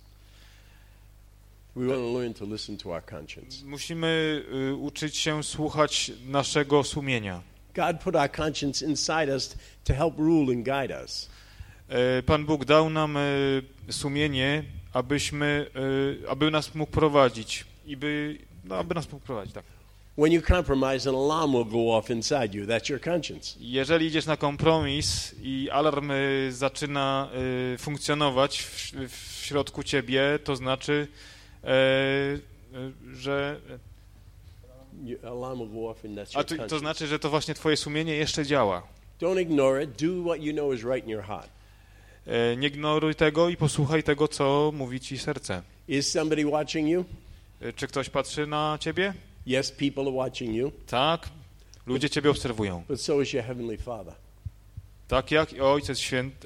S1: We want to learn to listen to our conscience.
S2: Musimy y, uczyć się słuchać naszego sumienia.
S1: God put our conscience inside us to help rule and guide us.
S2: Y, Pan Bóg dał nam y, sumienie, abyśmy, y, aby nas mógł prowadzić i by, no, aby nas mógł prowadzić, tak.
S1: When you compromise, an alarm will go off inside you. That's your conscience.
S2: Jeżeli idziesz na kompromis i alarm y, zaczyna y, funkcjonować w, w środku ciebie, to znaczy, y, y, że
S1: You, alarm will go off and that's
S2: a
S1: your
S2: to, to
S1: conscience.
S2: znaczy, że to właśnie twoje sumienie jeszcze działa.
S1: Don't ignore it. Do what you know is right in your heart.
S2: Y, nie ignoruj tego i posłuchaj tego, co mówi ci serce.
S1: Is somebody watching you?
S2: Y, czy ktoś patrzy na ciebie?
S1: Yes, people are watching you,
S2: Tak, ludzie ciebie obserwują.
S1: but so is your heavenly Father.
S2: Tak jak i Ojciec Święty,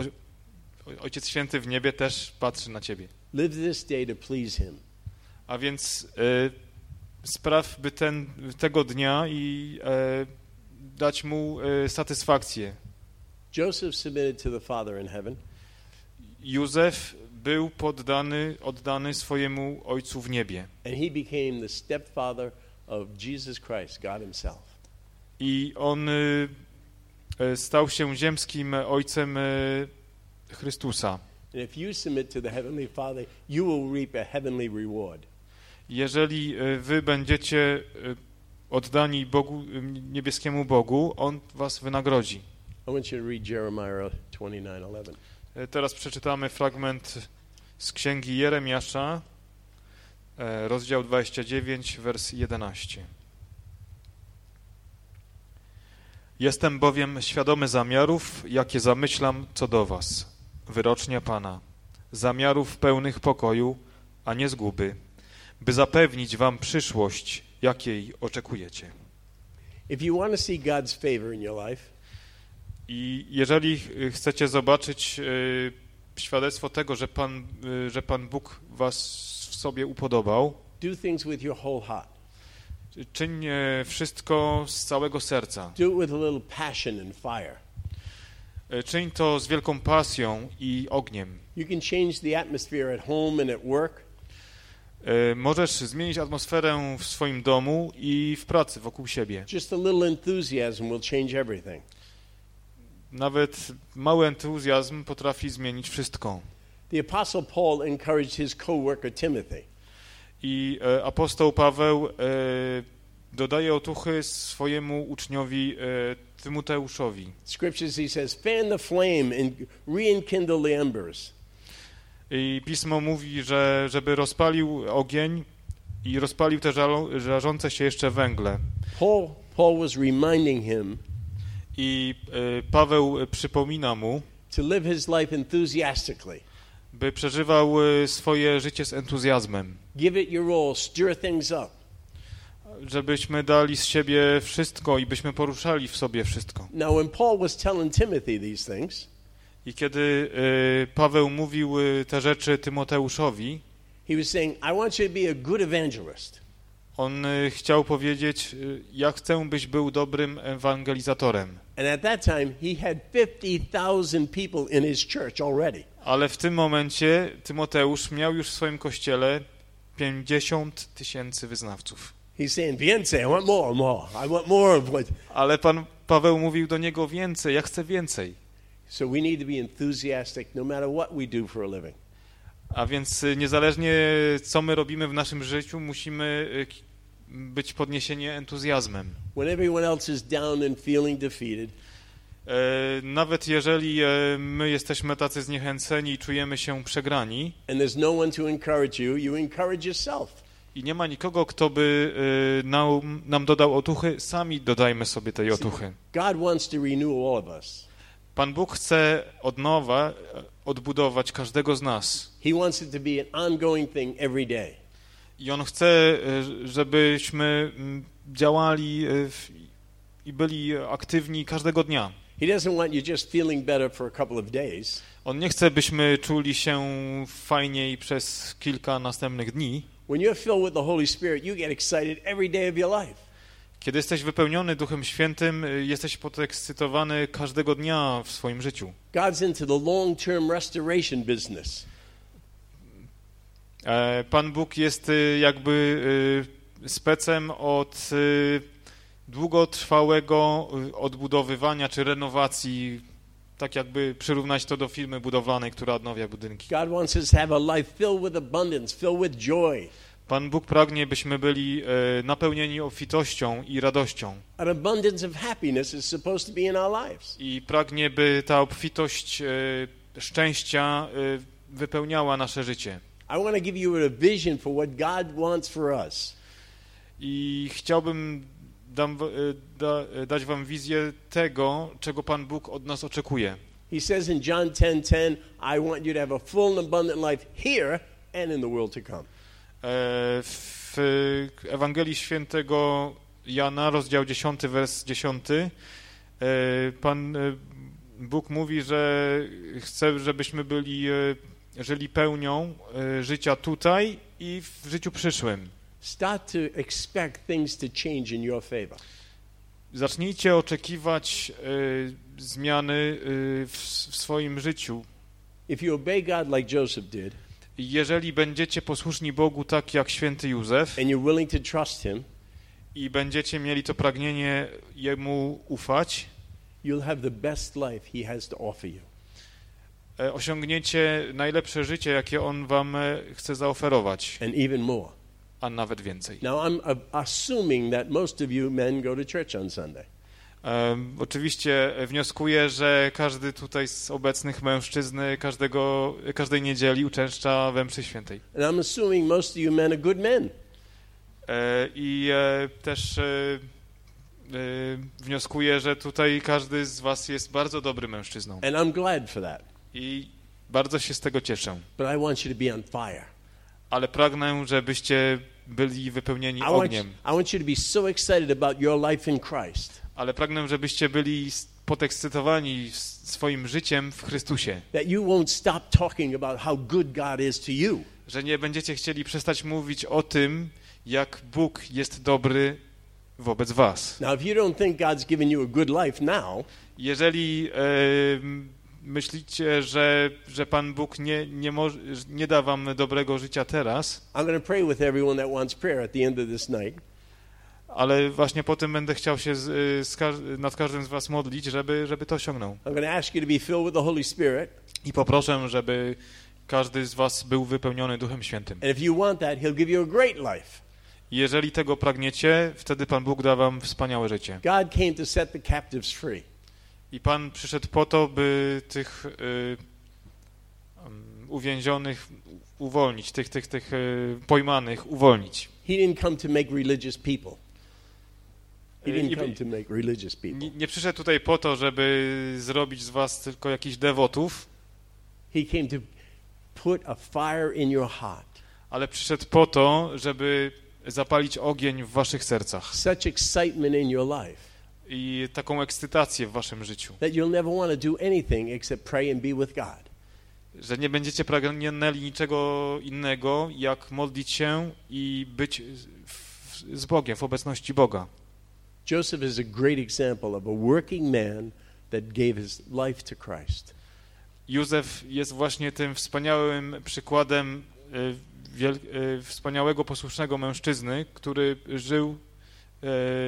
S2: Ojciec Święty w niebie też patrzy na ciebie.
S1: Live this day to please him.
S2: A więc y, spraw, by ten, tego dnia i y, dać mu y, satysfakcję.
S1: Joseph submitted to the Father in heaven.
S2: Józef był poddany, oddany swojemu Ojcu w niebie.
S1: And he became the stepfather of Jesus Christ, God himself.
S2: I on y, y, stał się ziemskim ojcem y, Chrystusa.
S1: And if you submit to the heavenly Father, you will reap a heavenly reward.
S2: Jeżeli y, wy będziecie y, oddani Bogu, y, niebieskiemu Bogu, On was wynagrodzi.
S1: I want you to read Jeremiah twenty-nine eleven.
S2: Y, Teraz przeczytamy fragment z księgi Jeremiasza, e, rozdział dwudziesty dziewiąty, wers jedenaście. Jestem bowiem świadomy zamiarów, jakie zamyślam co do was, wyrocznia Pana, zamiarów pełnych pokoju, a nie zguby, by zapewnić wam przyszłość, jakiej oczekujecie.
S1: If you want to see God's favor in your life,
S2: I jeżeli chcecie zobaczyć y, świadectwo tego, że Pan, y, że Pan Bóg was w sobie upodobał,
S1: do things with your whole heart.
S2: czyń y, wszystko z całego serca.
S1: Do it with a little passion and fire.
S2: Y, czyń to z wielką pasją i ogniem.
S1: You can change the atmosphere at home and at work.
S2: Y, możesz zmienić atmosferę w swoim domu i w pracy wokół siebie.
S1: Just a little enthusiasm will change everything.
S2: Nawet mały entuzjazm potrafi zmienić wszystko.
S1: The Apostle Paul encouraged his co-worker Timothy.
S2: I e, apostoł Paweł e, dodaje otuchy swojemu uczniowi e, Tymoteuszowi.
S1: Scriptures, he says, fan the flame and rekindle the embers.
S2: I Pismo mówi, że żeby rozpalił ogień i rozpalił te żalo, żarzące się jeszcze węgle.
S1: Paul, Paul was reminding him
S2: I e, Paweł przypomina mu,
S1: to live his life enthusiastically.
S2: by przeżywał e, swoje życie z entuzjazmem.
S1: Give it your all, stir things up.
S2: Żebyśmy dali z siebie wszystko i byśmy poruszali w sobie wszystko.
S1: Now, when Paul was telling Timothy these things,
S2: I kiedy e, Paweł mówił e, te rzeczy Tymoteuszowi,
S1: he was saying, I want you to be a good evangelist.
S2: on e, chciał powiedzieć, e, ja chcę, byś był dobrym ewangelizatorem.
S1: And at that time, he had fifty thousand people in his church already.
S2: Ale w tym momencie Tymoteusz miał już w swoim kościele pięćdziesiąt tysięcy wyznawców.
S1: He's saying, więcej, I want more, more. I want more of what...
S2: Ale Pan Paweł mówił do niego więcej, ja chcę więcej.
S1: So we need to be enthusiastic no matter what we do for a living.
S2: A więc e, niezależnie co my robimy w naszym życiu, musimy e, k- być podniesieni entuzjazmem.
S1: When everyone else is down and feeling defeated,
S2: E, nawet jeżeli e, my jesteśmy tacy zniechęceni i czujemy się przegrani
S1: and there's no one to encourage you, you encourage yourself.
S2: i nie ma nikogo, kto by e, nam, nam dodał otuchy, sami dodajmy sobie tej otuchy.
S1: God wants to renew all of us.
S2: Pan Bóg chce od nowa e, odbudować każdego z nas.
S1: He wants it to be an ongoing thing every day.
S2: I On chce, e, żebyśmy m, działali e, w, i byli aktywni każdego dnia.
S1: He doesn't want you just feeling better for a couple of days.
S2: On nie chce, byśmy czuli się fajniej przez kilka następnych dni.
S1: When you're filled with the Holy Spirit, you get excited every day of your life.
S2: Kiedy jesteś wypełniony Duchem Świętym, jesteś podekscytowany każdego dnia w swoim życiu.
S1: God's into the long-term restoration business.
S2: E, Pan Bóg jest y, jakby y, specem od y, długotrwałego y, odbudowywania czy renowacji, tak jakby przyrównać to do firmy budowlanej, która odnawia budynki.
S1: God wants us to have a life filled with abundance, filled with joy.
S2: Pan Bóg pragnie, byśmy byli y, napełnieni obfitością i radością.
S1: An abundance of happiness is supposed to be in our lives.
S2: I pragnie, by ta obfitość y, szczęścia y, wypełniała nasze życie.
S1: I want to give you a vision for what God wants for us.
S2: I chciałbym dam, da, dać wam wizję tego, czego Pan Bóg od nas oczekuje.
S1: He says in John ten ten, I want you to have a full and abundant life here and in the world to come.
S2: W Ewangelii Świętego Jana, rozdział dziesiąty, wers dziesiąty, Pan Bóg mówi, że chce, żebyśmy byli, żyli pełnią życia tutaj i w życiu przyszłym.
S1: Start to expect things to change in your favor.
S2: Zacznijcie oczekiwać y, zmiany y, w, w swoim życiu.
S1: If you obey God like Joseph did,
S2: Jeżeli będziecie posłuszni Bogu tak jak święty Józef
S1: and you're willing to trust Him,
S2: i będziecie mieli to pragnienie Jemu ufać,
S1: you'll have the best life He has to offer you.
S2: e, osiągniecie najlepsze życie, jakie On wam e, chce zaoferować,
S1: And even more.
S2: a nawet więcej.
S1: Now, I'm uh, assuming that most of you men go to church on Sunday.
S2: Um, oczywiście wnioskuję, że każdy tutaj z obecnych mężczyzn każdego, każdej niedzieli uczęszcza we mszy świętej.
S1: And I'm assuming most of you men are good men.
S2: E, I e, też e, e, wnioskuję, że tutaj każdy z was jest bardzo dobrym mężczyzną.
S1: And I'm glad for that.
S2: I bardzo się z tego cieszę.
S1: But I want you to be on fire.
S2: Ale pragnę, żebyście byli wypełnieni
S1: I want,
S2: ogniem.
S1: I want you to be so excited about your life in Christ.
S2: Ale pragnę, żebyście byli podekscytowani swoim życiem w Chrystusie.
S1: That you won't stop talking about how good God is to you.
S2: Że nie będziecie chcieli przestać mówić o tym, jak Bóg jest dobry wobec was.
S1: Now, if you don't think God's given you a good life now,
S2: jeżeli e, myślicie, że, że Pan Bóg nie, nie, może, nie da wam dobrego życia teraz,
S1: I'm going to pray with everyone that wants prayer at the end of this night.
S2: ale właśnie potem będę chciał się z, z każ nad każdym z was modlić, żeby, żeby to osiągnął.
S1: I'm going to ask you to be filled with the Holy Spirit.
S2: I poproszę, żeby każdy z was był wypełniony Duchem Świętym.
S1: And if you want that, He'll give you a great life.
S2: Jeżeli tego pragniecie, wtedy Pan Bóg da wam wspaniałe życie.
S1: God came to set the captives free.
S2: I Pan przyszedł po to, by tych y, um, uwięzionych uwolnić, tych, tych, tych y, pojmanych uwolnić.
S1: He didn't come to make religious people. He didn't
S2: I-
S1: come to make religious
S2: Nie,
S1: people.
S2: nie przyszedł tutaj po to, żeby zrobić z was tylko jakichś dewotów,
S1: He came to put a fire in your heart.
S2: ale przyszedł po to, żeby zapalić ogień w waszych sercach
S1: Such excitement in your life
S2: i taką ekscytację w waszym życiu,
S1: that you'll never want to do anything except pray and be with God.
S2: że nie będziecie pragnęli niczego innego, jak modlić się i być w, z Bogiem, w obecności Boga.
S1: Joseph is a great example of a working man that gave his life to Christ.
S2: Józef jest właśnie tym wspaniałym przykładem y, wiel, y, wspaniałego, posłusznego mężczyzny, który żył y,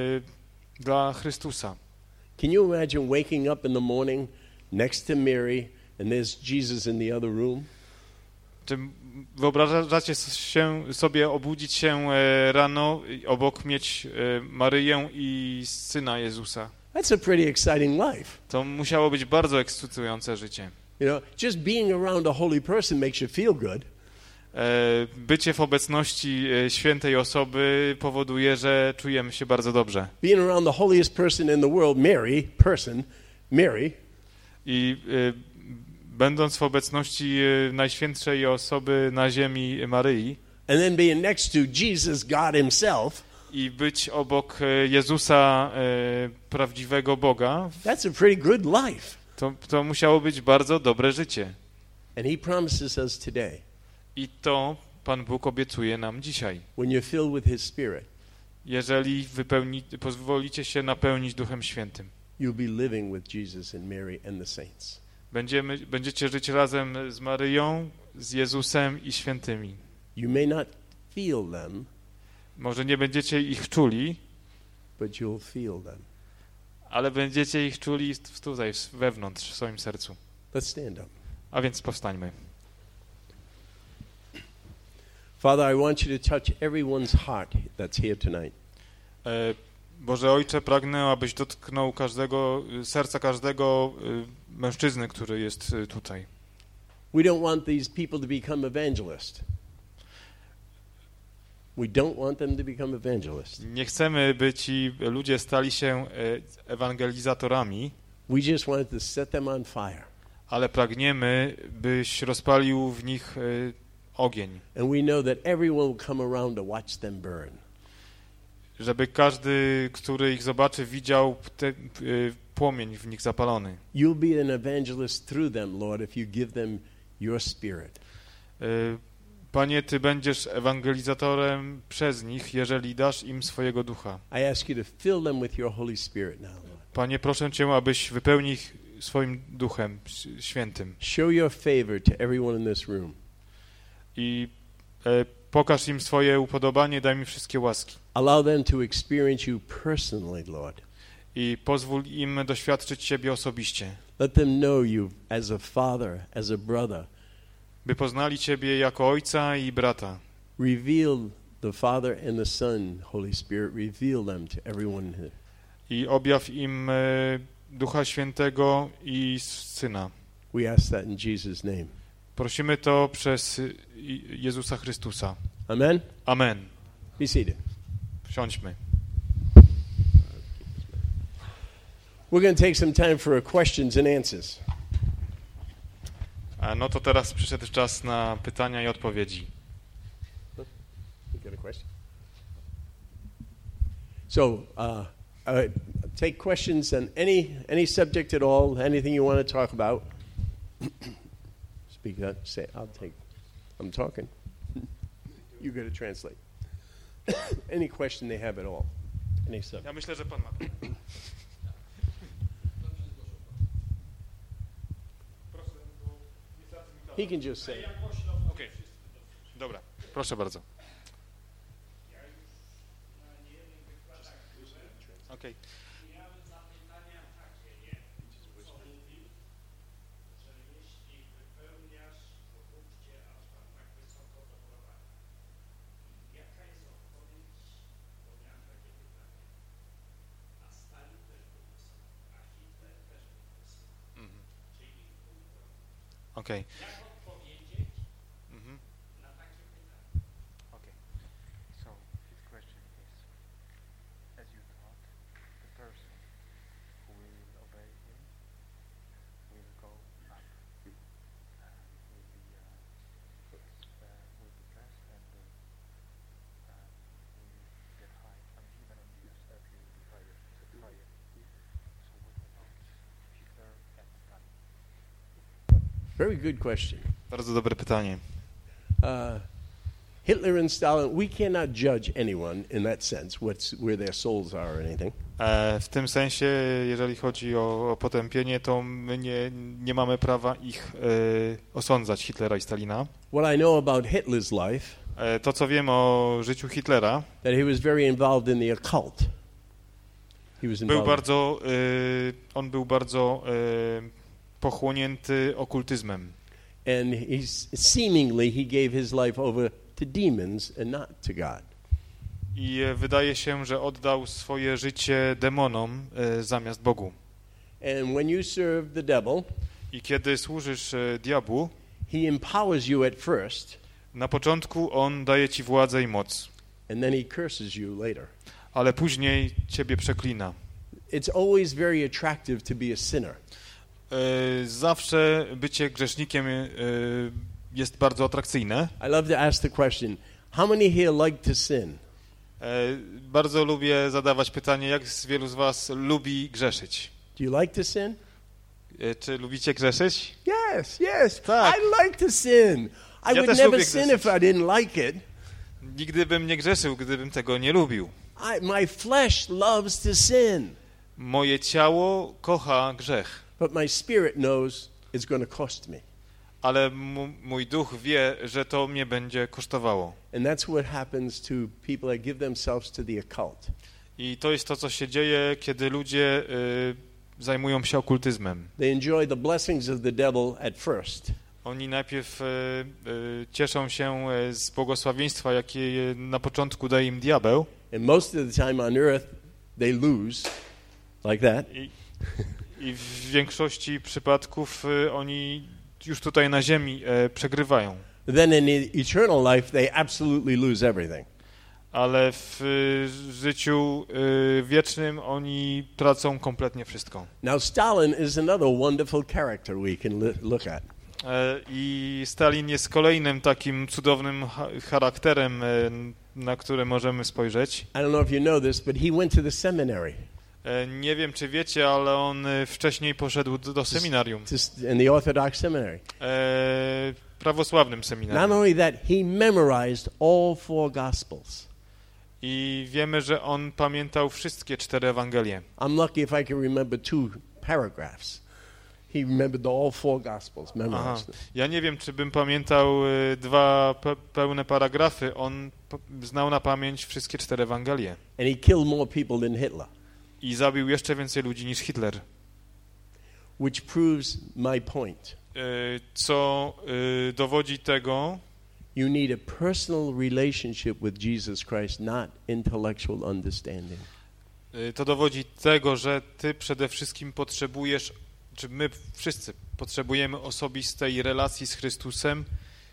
S2: dla Chrystusa.
S1: Can you imagine waking up in the morning next to Mary and there's Jesus in the other room?
S2: Czy wyobrażacie się sobie obudzić się e, rano i obok mieć e, Maryję i Syna Jezusa?
S1: That's a pretty exciting life.
S2: To musiało być bardzo ekscytujące życie.
S1: You know, just being around a holy person makes you feel good.
S2: E, Bycie w obecności e, świętej osoby powoduje, że czujemy się bardzo dobrze.
S1: Being around the holiest person in the world, Mary, person, Mary,
S2: I e, będąc w obecności e, najświętszej osoby na ziemi Maryi
S1: and then being next to Jesus, God himself,
S2: i być obok e, Jezusa, e, prawdziwego Boga,
S1: that's a pretty good life.
S2: to, to musiało być bardzo dobre życie.
S1: And he promises us today,
S2: I to Pan Bóg obiecuje nam dzisiaj.
S1: when you're filled with his spirit,
S2: Jeżeli wypełni, pozwolicie się napełnić Duchem Świętym,
S1: you'll be living with Jesus and Mary and the saints.
S2: będziemy, będziecie żyć razem z Maryją, z Jezusem i świętymi.
S1: You may not feel them,
S2: Może nie będziecie ich czuli,
S1: but you'll feel them.
S2: ale będziecie ich czuli tutaj, wewnątrz, w swoim sercu.
S1: Let's stand up.
S2: A więc powstańmy.
S1: Father, I want you to touch everyone's heart that's here tonight.
S2: E, Boże Ojcze, pragnę, abyś dotknął każdego, serca każdego e, mężczyzny, który jest e, tutaj.
S1: We don't want these people to become evangelists. We don't want them to become evangelists.
S2: Nie chcemy, by ci ludzie stali się e, ewangelizatorami,
S1: We just want to set them on fire.
S2: ale pragniemy, byś rozpalił w nich e, ogień,
S1: And we know that everyone will come around to watch them burn.
S2: żeby każdy, który ich zobaczy, widział te, e, płomień w nich zapalony.
S1: You'll be an evangelist through them, Lord, if you give them your spirit.
S2: E, Panie, Ty będziesz ewangelizatorem przez nich, jeżeli dasz im swojego ducha.
S1: I ask you to fill them with your Holy Spirit now, Lord.
S2: Panie, proszę Cię, abyś wypełnił ich swoim duchem świętym
S1: Show your favor to everyone in this room.
S2: i e, pokaż im swoje upodobanie, daj mi wszystkie łaski.
S1: Allow them to experience you personally, Lord.
S2: I pozwól im doświadczyć Ciebie osobiście,
S1: Let them know you as a father, as a brother.
S2: by poznali Ciebie jako Ojca i brata.
S1: Reveal the Father and the Son, Holy Spirit. Reveal them to everyone here.
S2: i objaw im e, Ducha Świętego i Syna.
S1: We ask that in Jesus' name.
S2: Prosimy to przez Jezusa Chrystusa.
S1: Amen?
S2: Amen.
S1: Be seated.
S2: Siądźmy.
S1: We're going to take some time for questions and answers.
S2: A no to teraz przyszedł czas na pytania i odpowiedzi.
S1: You got a question? So, uh, uh, take questions on any any subject at all, anything you want to talk about. Speak up. Say, I'll take. I'm talking. You got to translate. Any question they have at all, any subject.
S2: Ja myślę, że pan ma.
S1: He can just say.
S2: Okej. Dobra. Proszę bardzo. Okej. Okej. Mhm.
S3: Okay. So his question is, as you taught, the person who will obey him will go up, uh, will be uh, uh, will be blessed and uh, uh, will get high. I mean, even on the earth he will be higher, higher. So what about Hitler and Stalin?
S1: Very good question.
S2: Bardzo dobre pytanie.
S1: Uh, Hitler and Stalin, we cannot judge anyone in that sense, what's, where their souls are or anything.
S2: E, w tym sensie, jeżeli chodzi o, o potępienie, to my nie, nie mamy prawa ich e, osądzać, Hitlera i Stalina.
S1: What I know about Hitler's life,
S2: E, to, co wiem o życiu Hitlera,
S1: that he was very involved in the occult. He was
S2: był
S1: involved.
S2: bardzo, e, on był bardzo e, pochłonięty okultyzmem.
S1: And he's seemingly he gave his life over to demons and not to God.
S2: I e, wydaje się, że oddał swoje życie demonom e, zamiast Bogu.
S1: And when you serve the devil,
S2: I kiedy służysz e, diabłu,
S1: he empowers you at first,
S2: na początku on daje ci władzę i moc,
S1: and then he curses you later.
S2: ale później ciebie przeklina.
S1: It's always very attractive to be a sinner.
S2: E, Zawsze bycie grzesznikiem e, jest bardzo atrakcyjne.
S1: I love to ask the question, how many here like to sin?
S2: E, Bardzo lubię zadawać pytanie, jak z wielu z was lubi grzeszyć?
S1: Do you like to sin?
S2: E, Czy lubicie grzeszyć?
S1: Yes, yes.
S2: Tak.
S1: I like to sin. I
S2: Ja
S1: would
S2: też
S1: never
S2: lubię
S1: sin if I didn't like it.
S2: Nigdy bym nie grzeszył, gdybym tego nie lubił.
S1: I, my flesh loves to sin,
S2: Moje ciało kocha grzech,
S1: but my spirit knows it's going to cost me.
S2: ale m- mój duch wie, że to mnie będzie kosztowało.
S1: And that's what happens to people that give themselves to the occult.
S2: I to jest to, co się dzieje, kiedy ludzie y, zajmują się okultyzmem.
S1: They enjoy the blessings of the devil at first,
S2: Oni najpierw y, y, cieszą się y, z błogosławieństwa, jakie na początku daje im diabeł.
S1: and most of the time on earth they lose, like that.
S2: I, I w większości przypadków y, oni już tutaj na ziemi y, przegrywają.
S1: Then in the eternal life they absolutely lose everything.
S2: Ale w y, życiu y, wiecznym oni tracą kompletnie wszystko.
S1: Now Stalin is another wonderful character we can li- look at.
S2: E, I Stalin jest kolejnym takim cudownym ha- charakterem, e, na który możemy spojrzeć.
S1: I don't know if you know this, but he went to the seminary,
S2: E, Nie wiem, czy wiecie, ale on e, wcześniej poszedł do, do seminarium,
S1: to st- in the Orthodox seminary.
S2: e, prawosławnym
S1: Not
S2: seminarium.
S1: only that, he memorized all four Gospels.
S2: I wiemy, że on pamiętał wszystkie cztery Ewangelie.
S1: I'm lucky if I can remember two paragraphs. He remembered all four Gospels,
S2: Aha.
S1: memorized them.
S2: Ja nie wiem, czy bym pamiętał e, dwa pe- pełne paragrafy. On p- znał na pamięć wszystkie cztery Ewangelie.
S1: And he killed more people than Hitler,
S2: I zabił jeszcze więcej ludzi niż Hitler.
S1: which proves my point.
S2: E, Co e, dowodzi tego,
S1: You need a personal relationship with Jesus Christ, not intellectual understanding.
S2: to dowodzi tego, że ty przede wszystkim potrzebujesz, czy my wszyscy potrzebujemy osobistej relacji z Chrystusem,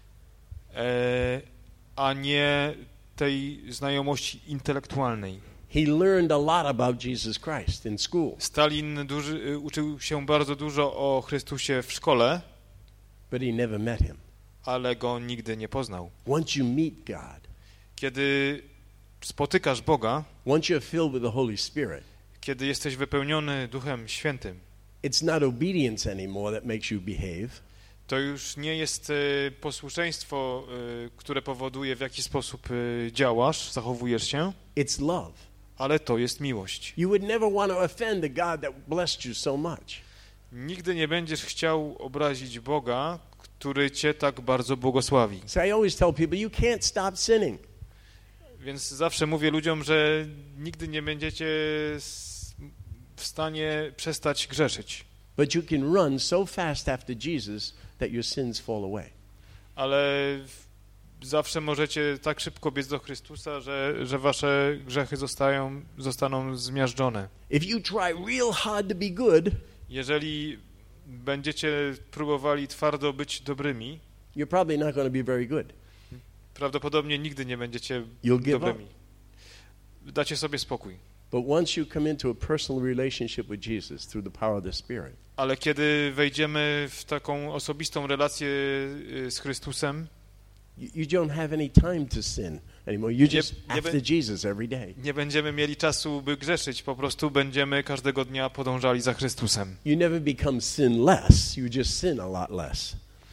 S2: a nie tej znajomości intelektualnej.
S1: He learned a lot about Jesus Christ in school.
S2: Stalin duży, uczył się bardzo dużo o Chrystusie w szkole,
S1: but he never met him.
S2: ale go nigdy nie poznał.
S1: Once you meet God,
S2: kiedy spotykasz Boga,
S1: once you're filled with the Holy Spirit,
S2: kiedy jesteś wypełniony Duchem Świętym,
S1: it's not obedience anymore that makes you behave.
S2: to już nie jest posłuszeństwo, które powoduje, w jaki sposób działasz, zachowujesz się.
S1: It's love.
S2: Ale to jest miłość.
S1: You would never want to offend a God that blessed you so much.
S2: Nigdy nie będziesz chciał obrazić Boga, który cię tak bardzo błogosławi.
S1: So I always tell people, you can't stop sinning.
S2: Więc zawsze mówię ludziom, że nigdy nie będziecie w stanie przestać grzeszyć.
S1: But you can run so fast after Jesus that your sins fall away.
S2: Ale zawsze możecie tak szybko biec do Chrystusa, że, że wasze grzechy zostają, zostaną zmiażdżone.
S1: If you try real hard to be good,
S2: jeżeli będziecie próbowali twardo być dobrymi,
S1: you're probably not going to be very good.
S2: Prawdopodobnie nigdy nie będziecie
S1: You'll give
S2: dobrymi. Dacie sobie spokój.
S1: But once you come into a personal relationship with Jesus through the power of the Spirit,
S2: ale kiedy wejdziemy w taką osobistą relację z Chrystusem,
S1: you, you don't have any time to sin anymore. You're just
S2: nie, nie,
S1: after Jesus every day.
S2: Nie będziemy mieli czasu, by grzeszyć. Po prostu będziemy każdego dnia podążali za Chrystusem.
S1: You never become sinless. You just sin a lot less.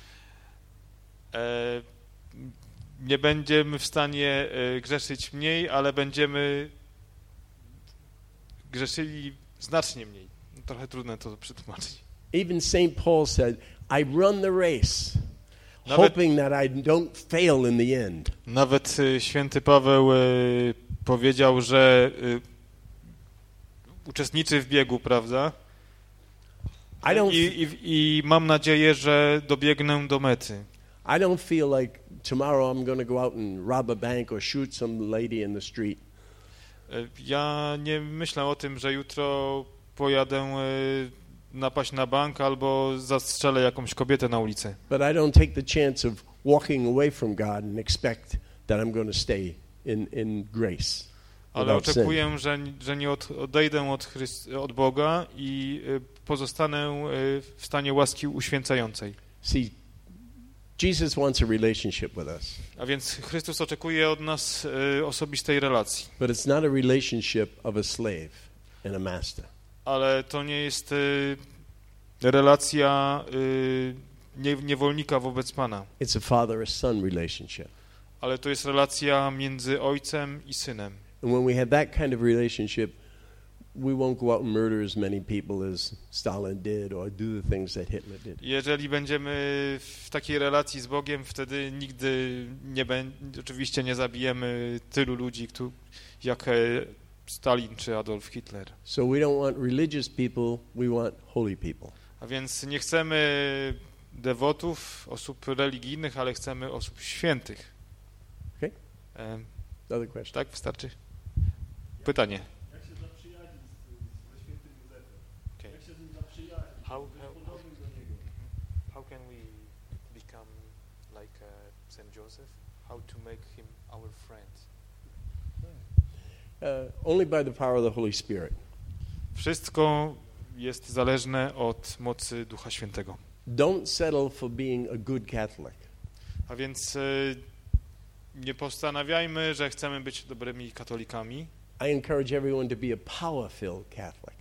S2: E, nie będziemy w stanie e, grzeszyć mniej, ale będziemy grzeszyli znacznie mniej. Trochę trudno to przetłumaczyć.
S1: Even Saint Paul said, I run the race,
S2: Nawet,
S1: hoping that I don't fail in the end.
S2: Nawet święty Paweł e, powiedział, że e, uczestniczy w biegu, prawda?
S1: I don't
S2: I, i, I mam nadzieję, że dobiegnę do mety.
S1: I don't feel like tomorrow I'm going to go out and rob a bank or shoot some lady in the street.
S2: Ja nie myślę o tym, że jutro pojadę napaść na bank albo zastrzelę jakąś kobietę na ulicy.
S1: But I don't take the chance of walking away from God and expect that I'm going to stay in, in grace.
S2: Ale oczekuję, że, że nie od, odejdę od, Chryst, od Boga i pozostanę w stanie łaski uświęcającej.
S1: See, Jesus wants a relationship with us.
S2: A więc Chrystus oczekuje od nas y, osobistej relacji.
S1: But it's not a relationship of a slave and a master.
S2: Ale to nie jest y, relacja y, nie, niewolnika wobec Pana.
S1: It's a father-son relationship.
S2: Ale to jest relacja między ojcem i synem.
S1: And when we have that kind of relationship, we won't go out and murder as many people as Stalin did or do the things that Hitler did.
S2: Jeżeli będziemy w takiej relacji z Bogiem, wtedy nigdy nie będzie, oczywiście nie zabijemy tylu ludzi, którzy, jak Stalin czy Adolf Hitler.
S1: So we don't want religious people, we want holy people.
S2: A więc nie chcemy dewotów, osób religijnych, ale chcemy osób świętych.
S1: Okay?
S2: Um,
S1: Another question.
S2: tak, wystarczy? Pytanie.
S3: How, how, how can we become like uh, Saint Joseph? How to make him our friend?
S1: Uh, only by the power of the Holy Spirit.
S2: Wszystko jest zależne od mocy Ducha Świętego.
S1: Don't settle for being a good Catholic.
S2: A więc y, nie postanawiajmy, że chcemy być dobrymi katolikami.
S1: I encourage everyone to be a power-filled Catholic.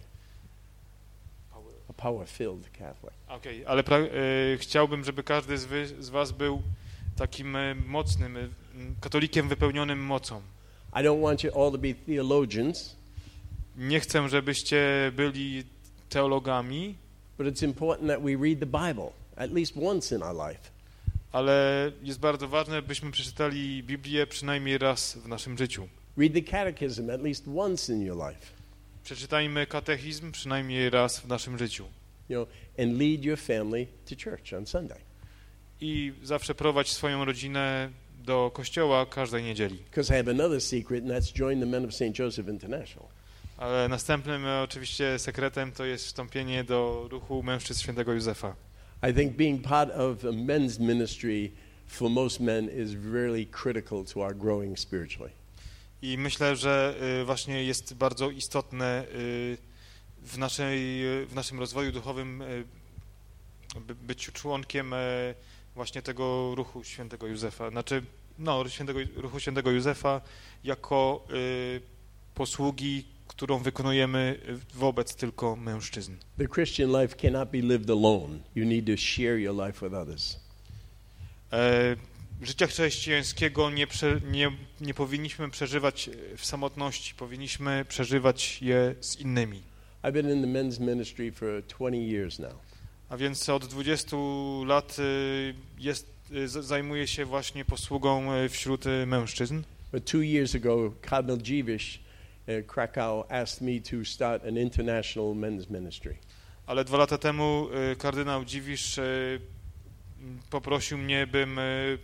S1: A power-filled Catholic.
S2: Okej, okay, ale pra- y, chciałbym, żeby każdy z, wy, z was był takim y, mocnym, y, katolikiem wypełnionym mocą.
S1: I don't want you all to be theologians.
S2: Nie chcę, żebyście byli teologami,
S1: but it's important that we read the Bible at least once in our life.
S2: Ale jest bardzo ważne, byśmy przeczytali Biblię przynajmniej raz w naszym życiu.
S1: Read the catechism at least once in your life.
S2: Przeczytajmy katechizm przynajmniej raz w naszym życiu.
S1: You know, and lead your family to church on Sunday.
S2: I zawsze prowadź swoją rodzinę do kościoła każdej niedzieli.
S1: Because I have another secret, and that's join the Men of Saint Joseph International.
S2: Ale następnym e, oczywiście sekretem to jest wstąpienie do ruchu mężczyzn świętego Józefa.
S1: I think being part of a men's ministry for most men is really critical to our growing spiritually.
S2: I myślę, że y, właśnie jest bardzo istotne y, w, naszej, y, w naszym rozwoju duchowym y, by, byciu członkiem y, właśnie tego ruchu świętego Józefa. Znaczy, no, świętego, ruchu świętego Józefa jako y, posługi, którą wykonujemy wobec tylko mężczyzn.
S1: The Christian life cannot be lived alone. You need to share your life with others.
S2: E, życia chrześcijańskiego nie, prze, nie, nie powinniśmy przeżywać w samotności, powinniśmy przeżywać je z innymi.
S1: I've been in the men's ministry for twenty years now.
S2: A więc od dwudziestu lat jest, zajmuję się właśnie posługą wśród mężczyzn.
S1: But two years ago, Cardinal Dziwisz, uh, Krakow, asked me to start an international men's ministry.
S2: Ale dwa lata temu kardynał Dziwisz poprosił mnie, bym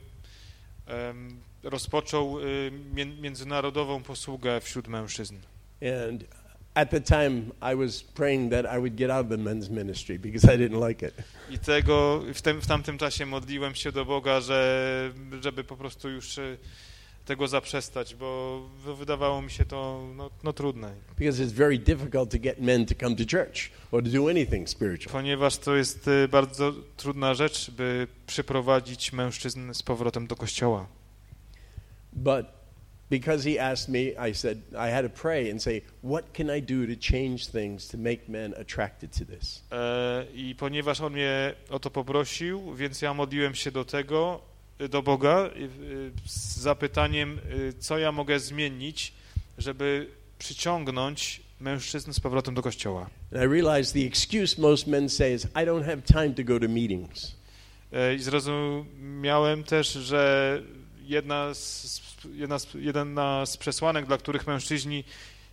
S2: rozpoczął międzynarodową posługę wśród mężczyzn.
S1: And at the time, I was praying that I would get out of the men's ministry because I didn't like it.
S2: I tego w, tym, w tamtym czasie modliłem się do Boga, że żeby po prostu już tego zaprzestać, bo wydawało mi się to no, no trudne.
S1: Because it's very difficult to get men to come to church or to do anything spiritual.
S2: Ponieważ to jest bardzo trudna rzecz, by przyprowadzić mężczyzn z powrotem do kościoła.
S1: But because he asked me, I said I had to pray and say, what can I do to change things to make men attracted to this?
S2: E, I ponieważ on mnie o to poprosił, więc ja modliłem się do tego, do Boga z zapytaniem, co ja mogę zmienić, żeby przyciągnąć mężczyzn z powrotem do kościoła.
S1: And I realized the excuse most men say is, I don't have time to go to meetings.
S2: I zrozumiałem też, że jedna z, jedna z, jedna z przesłanek, dla których mężczyźni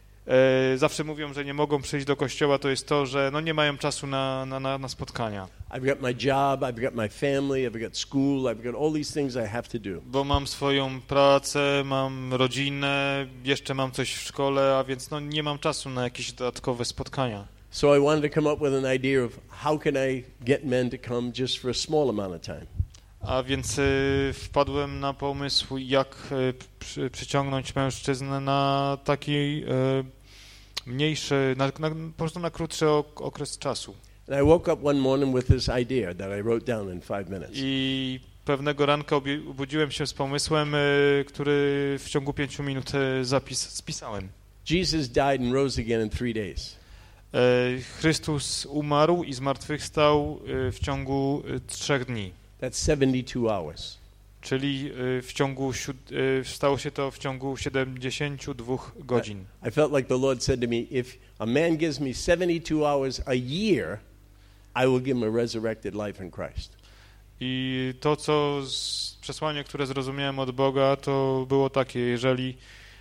S2: e, zawsze mówią, że nie mogą przyjść do kościoła, to jest to, że no, nie mają czasu na, na, na, na spotkania.
S1: I've got my job, I've got my family, I've got school, I've got all these things I have to do.
S2: Bo mam swoją pracę, mam rodzinę, jeszcze mam coś w szkole, a więc no, nie mam czasu na jakieś dodatkowe spotkania.
S1: So I wanted to come up with an idea of how can I get men to come just for a small amount of time.
S2: A więc y, wpadłem na pomysł, jak y, przy, przyciągnąć mężczyzn na taki y, mniejszy, na, na, po prostu na krótszy ok, okres czasu.
S1: And I woke up one morning with this idea that I wrote down in five minutes.
S2: I pewnego ranka obudziłem się z pomysłem, y, który w ciągu pięciu minut y, zapis, spisałem.
S1: Jesus died and rose again in three days.
S2: Y, Chrystus umarł i zmartwychwstał y, w ciągu y, trzech dni.
S1: That's seventy-two hours.
S2: Czyli y, w ciągu siód- y, stało się to w ciągu siedemdziesięciu dwóch godzin.
S1: I, I felt like the Lord said to me, if a man gives me seventy-two hours a year, I will give him a resurrected life in Christ.
S2: I to, co z przesłanie, które zrozumiałem od Boga, to było takie, jeżeli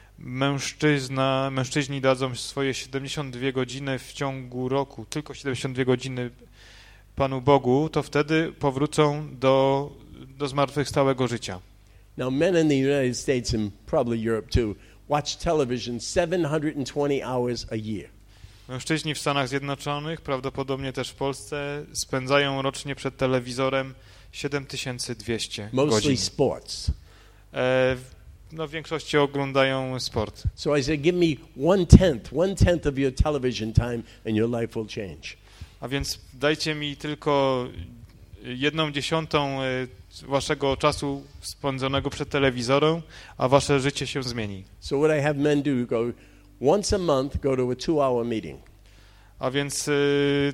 S2: mężczyzna, mężczyźni dadzą swoje siedemdziesiąt dwie godziny w ciągu roku, tylko siedemdziesiąt dwie godziny Panu Bogu, to wtedy powrócą do, do zmartwychwstałego życia.
S1: Now, men in the United States and probably Europe too watch television seven hundred twenty hours a year.
S2: Mężczyźni w Stanach Zjednoczonych, prawdopodobnie też w Polsce, spędzają rocznie przed telewizorem siedem tysięcy dwieście
S1: Mostly
S2: godzin.
S1: sports.
S2: E, no w większości oglądają sport.
S1: So I said, give me one tenth, one tenth of your television time and your life will change.
S2: A więc dajcie mi tylko jedną dziesiątą waszego czasu spędzonego przed telewizorem, a wasze życie się zmieni.
S1: So what I have men do, go once a month, go to a two-hour meeting.
S2: A więc y,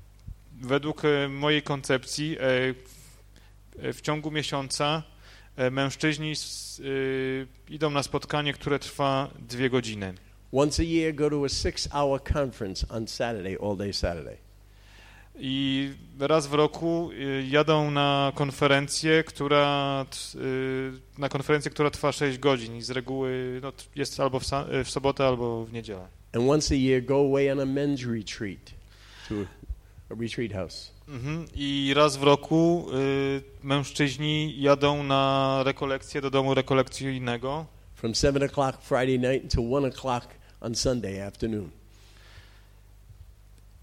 S2: według mojej koncepcji y, w ciągu miesiąca y, mężczyźni y, idą na spotkanie, które trwa dwie godziny.
S1: Once a year, go to a six-hour conference on Saturday, all day Saturday.
S2: I raz w roku jadą na konferencję, która na konferencję, która trwa sześć godzin i z reguły no, jest albo w, w sobotę, albo w niedzielę.
S1: And once a year, go away on a men's retreat to a retreat house.
S2: Mhm. I raz w roku y, mężczyźni jadą na rekolekcję do domu rekolekcyjnego.
S1: From seven o'clock Friday night until one o'clock on Sunday afternoon.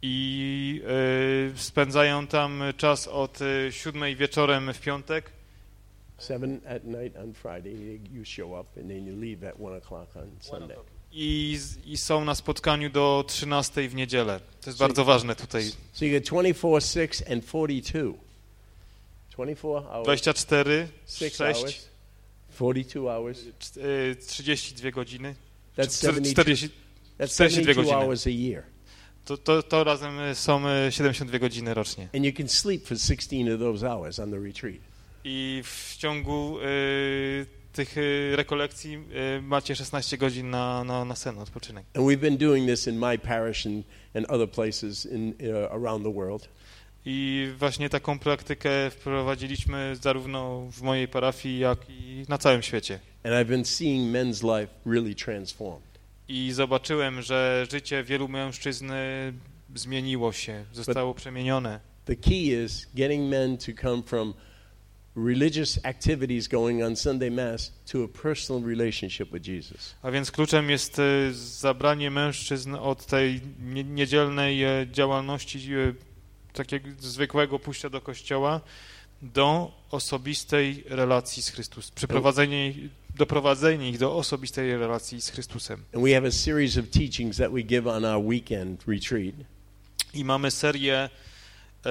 S2: i y, spędzają tam czas od y, siódmej wieczorem w piątek.
S1: Seven at night on Friday, you show up, and then you leave at one o'clock on Sunday.
S2: I, I są na spotkaniu do trzynastej w niedzielę. To jest bardzo ważne tutaj.
S1: So you get twenty-four, six, and forty-two. twenty-four hours,
S2: dwadzieścia cztery,
S1: six
S2: sześć,
S1: hours, forty-two hours.
S2: trzydzieści dwie godziny.
S1: That's seventy-two,
S2: czterdzieści,
S1: that's
S2: czterdzieści dwie
S1: seventy-two
S2: godziny.
S1: hours a year.
S2: To, to, to razem są siedemdziesiąt dwie godziny rocznie.
S1: And you can sleep for sixteen of those hours on the retreat.
S2: I w ciągu y, tych y, rekolekcji y, macie szesnaście godzin na, na, na sen, odpoczynek.
S1: And we've been doing this in my parish and, and other places in, uh, around the world.
S2: I właśnie taką praktykę wprowadziliśmy zarówno w mojej parafii, jak i na całym świecie.
S1: And I've been seeing men's life really transformed.
S2: I zobaczyłem, że życie wielu mężczyzn zmieniło się, zostało przemienione.
S1: The key is getting men to come from religious activities going on Sunday Mass to a personal relationship with Jesus.
S2: A więc kluczem jest e, zabranie mężczyzn od tej nie- niedzielnej e, działalności e, takiego zwykłego pójścia do kościoła do osobistej relacji z Chrystusem. Przyprowadzenie, doprowadzenie ich do osobistej relacji z Chrystusem.
S1: And we have a series of teachings that we give on our weekend retreat.
S2: I mamy serię e,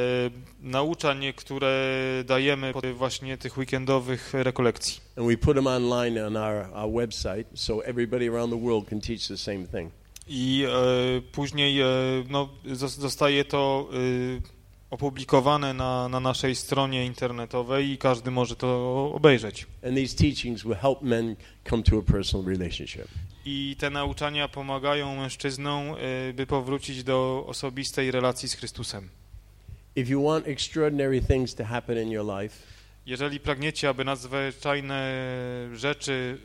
S2: nauczań, które dajemy po właśnie tych weekendowych rekolekcji.
S1: And we put them online on our, our website so everybody around the world can teach the same thing.
S2: I e, później e, no, zos- zostaje to e, opublikowane na, na naszej stronie internetowej i każdy może to obejrzeć.
S1: And these teachings will help men come to a personal relationship.
S2: I te nauczania pomagają mężczyznom, e, by powrócić do osobistej relacji z Chrystusem.
S1: If you want extraordinary things to happen in your life,
S2: Jeżeli pragniecie, aby nadzwyczajne rzeczy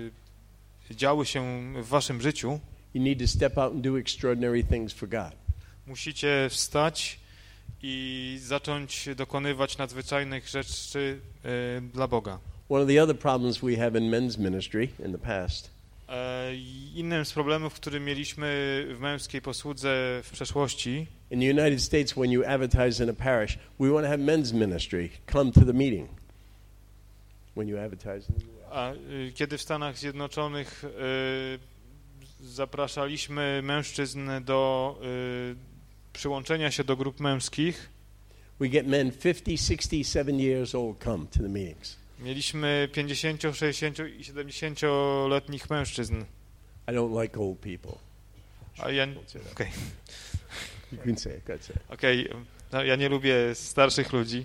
S2: e, działy się w waszym życiu,
S1: you need to step out and do extraordinary things for God.
S2: musicie wstać i zacząć dokonywać nadzwyczajnych rzeczy e, dla Boga.
S1: One of the other problems we have in men's ministry in the past
S2: E, innym z problemów, który mieliśmy w męskiej posłudze w przeszłości,
S1: in the United States, when you advertise in a parish, we want to have men's ministry come to the meeting. When you advertise in the U S.
S2: a y, kiedy w Stanach Zjednoczonych y, zapraszaliśmy mężczyzn do y, przyłączenia się do grup męskich,
S1: We get men fifty, sixty, seventy years old come to the meetings.
S2: mieliśmy pięćdziesięcio-, sześćdziesięcio- i siedemdziesięcioletnich mężczyzn.
S1: I don't like old people.
S2: A ja,
S1: Don't say that.
S2: okej,
S1: You can say it. Go ahead, say it.
S2: okej, no, ja nie lubię starszych ludzi,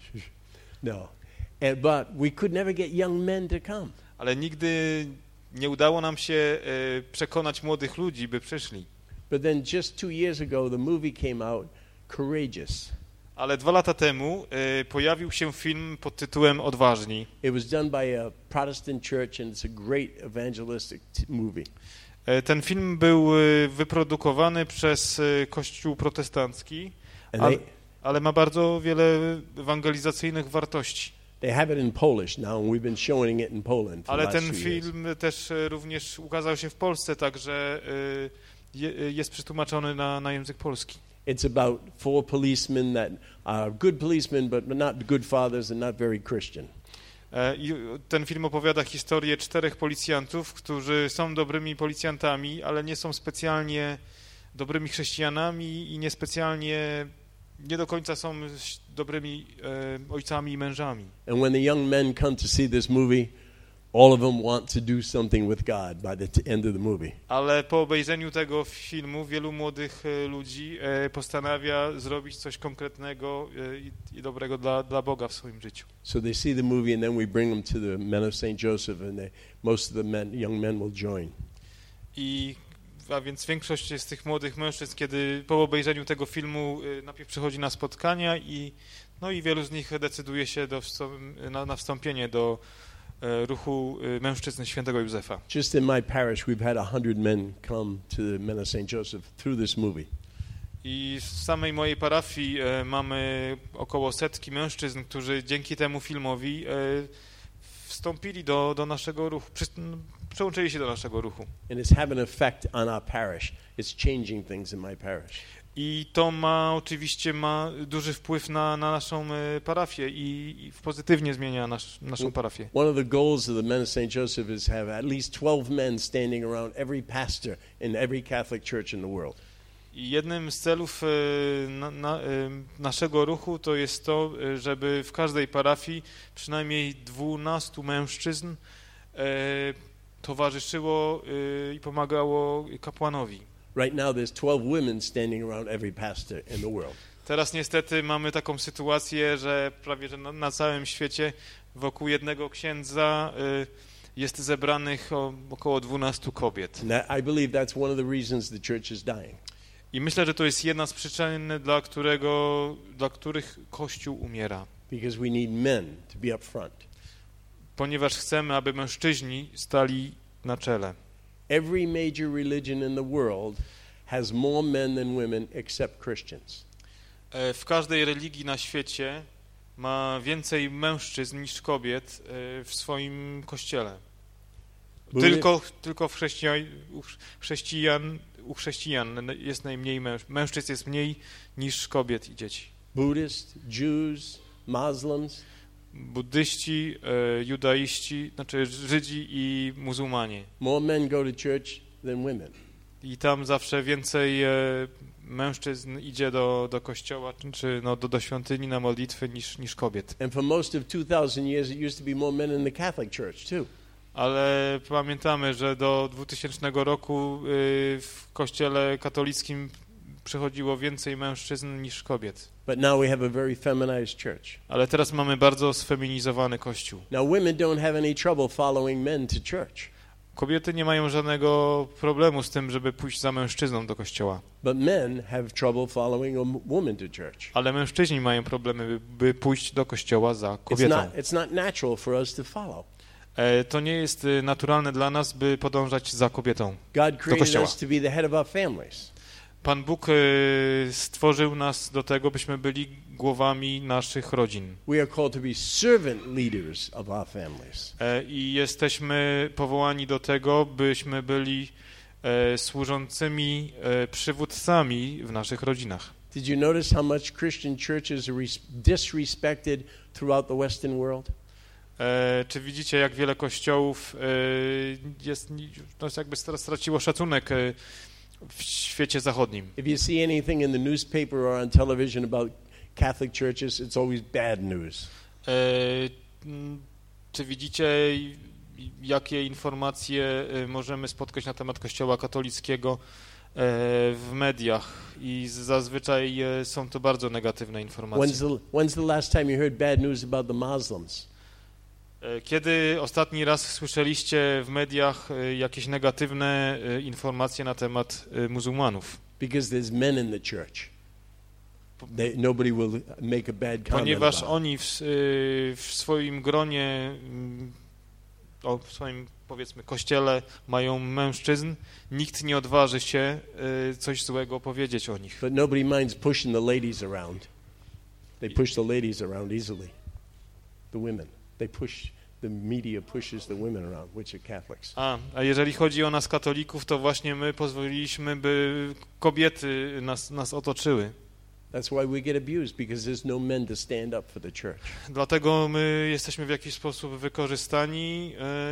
S1: No. And, but we could never get young men to come.
S2: ale nigdy nie udało nam się y, przekonać młodych ludzi, by przyszli.
S1: But then just two years ago, the movie came out, Courageous.
S2: Ale dwa lata temu y, pojawił się film pod tytułem Odważni.
S1: It was done by a Protestant church, and it's a great evangelistic t- movie.
S2: E, Ten film był y, wyprodukowany przez y, Kościół protestancki,
S1: And
S2: ale,
S1: they,
S2: ale ma bardzo wiele ewangelizacyjnych wartości.
S1: they have it in Polish now, and we've been showing it in Poland for
S2: Ale
S1: the last
S2: ten
S1: few years.
S2: film też y, również ukazał się w Polsce, także y, je, y, jest przetłumaczony na, na język polski.
S1: It's about four policemen that are good policemen, but not good fathers and not very Christian.
S2: E, I ten film opowiada historię czterech policjantów, którzy są dobrymi policjantami, ale nie są specjalnie dobrymi chrześcijanami i niespecjalnie, nie do końca są dobrymi e, ojcami i mężami.
S1: And when the young men come to see this movie, all of them want to do something with God by the t- end of the movie.
S2: Ale po obejrzeniu tego filmu wielu młodych e, ludzi e, postanawia zrobić coś konkretnego e, i, i dobrego dla, dla Boga w swoim życiu.
S1: So they see the movie, and then we bring them to the Men of Saint Joseph, and they, most of the men, young men will join.
S2: I a więc większość z tych młodych mężczyzn, kiedy po obejrzeniu tego filmu y, najpierw przychodzi na spotkania i, no i wielu z nich decyduje się do wstąp- na, na wstąpienie do e, ruchu y, mężczyzn świętego Józefa.
S1: Just in my parish, we've had a hundred men come to the Men of Saint Joseph through this movie.
S2: I w samej mojej parafii e, mamy około setki mężczyzn, którzy dzięki temu filmowi e, wstąpili do, do naszego ruchu, przy, przełączyli się do naszego ruchu.
S1: And it's having an effect on our parish. It's changing things in my parish.
S2: I to ma oczywiście ma duży wpływ na, na naszą parafię i, i pozytywnie zmienia nasz, naszą parafię.
S1: One of the goals of the Men of Saint Joseph is have at least twelve men standing around every pastor in every Catholic church in the world.
S2: I jednym z celów na, na, naszego ruchu to jest to, żeby w każdej parafii przynajmniej dwunastu mężczyzn e, towarzyszyło e, i pomagało kapłanowi.
S1: Right now there's twelve women standing around every pastor in the world.
S2: Teraz niestety mamy taką sytuację, że prawie że na, na całym świecie wokół jednego księdza y, jest zebranych o, około dwunastu kobiet.
S1: And I believe that's one of the reasons the church is dying.
S2: I myślę, że to jest jedna z przyczyn, dla, którego, dla których Kościół umiera.
S1: Because we need men to be up front.
S2: Ponieważ chcemy, aby mężczyźni stali na czele.
S1: Every major religion in the world has more men than women except Christians.
S2: W każdej religii na świecie ma więcej mężczyzn niż kobiet w swoim kościele. Tylko, tylko w chrześcijan, u chrześcijan, u chrześcijan jest najmniej męż, mężczyzn jest mniej niż kobiet i dzieci.
S1: Buddhists, Jews, Muslims.
S2: Buddyści, judaiści, znaczy Żydzi i muzułmanie.
S1: More men go to church than women.
S2: I tam zawsze więcej mężczyzn idzie do, do kościoła, czy no, do, do świątyni na modlitwy niż, niż kobiet.
S1: And for most of two thousand years it used to be more men in the Catholic Church too.
S2: Ale pamiętamy, że do dwutysięcznego roku w kościele katolickim przychodziło więcej mężczyzn niż kobiet.
S1: But now we have a very feminized church.
S2: Ale teraz mamy bardzo sfeminizowany kościół.
S1: Now women don't have any trouble following men to church.
S2: Kobiety nie mają żadnego problemu z tym, żeby pójść za mężczyzną do kościoła.
S1: But men have trouble following a woman to church.
S2: Ale mężczyźni mają problemy, by, by pójść do kościoła za
S1: It's
S2: kobietą.
S1: not, it's not natural for us to follow.
S2: E, to nie jest naturalne dla nas, by podążać za kobietą
S1: God
S2: do
S1: created
S2: kościoła.
S1: us to be the head of our families.
S2: Pan Bóg e, stworzył nas do tego, byśmy byli głowami naszych rodzin.
S1: We are called to be servant leaders of our families.
S2: E, I jesteśmy powołani do tego, byśmy byli e, służącymi e, przywódcami w naszych rodzinach.
S1: Did you notice how much Christian churches are res- disrespected throughout the Western world?
S2: E, czy widzicie, jak wiele kościołów e, jest, no, jakby straciło szacunek e, w świecie zachodnim?
S1: If you see anything in the newspaper or on television about Catholic churches, it's always bad news.
S2: E, czy widzicie, jakie informacje możemy spotkać na temat Kościoła katolickiego w mediach? I zazwyczaj są to bardzo negatywne informacje.
S1: When's the, when's the last time you heard bad news about the Muslims?
S2: Kiedy ostatni raz słyszeliście w mediach jakieś negatywne informacje na temat muzułmanów?
S1: Because there's men in the church. They, nobody will make a bad comment
S2: Ponieważ
S1: about
S2: oni w, w swoim gronie, o, w swoim powiedzmy kościele mają mężczyzn, nikt nie odważy się coś złego powiedzieć o nich.
S1: But nobody minds pushing the ladies around. They push the ladies around easily. The women. They push, the media pushes the women around, which are Catholics.
S2: A, a jeżeli chodzi o nas katolików, to właśnie my pozwoliliśmy, by kobiety nas, nas otoczyły.
S1: That's why we get abused, because there's no men to stand up for the church.
S2: Dlatego my jesteśmy w jakiś sposób wykorzystani,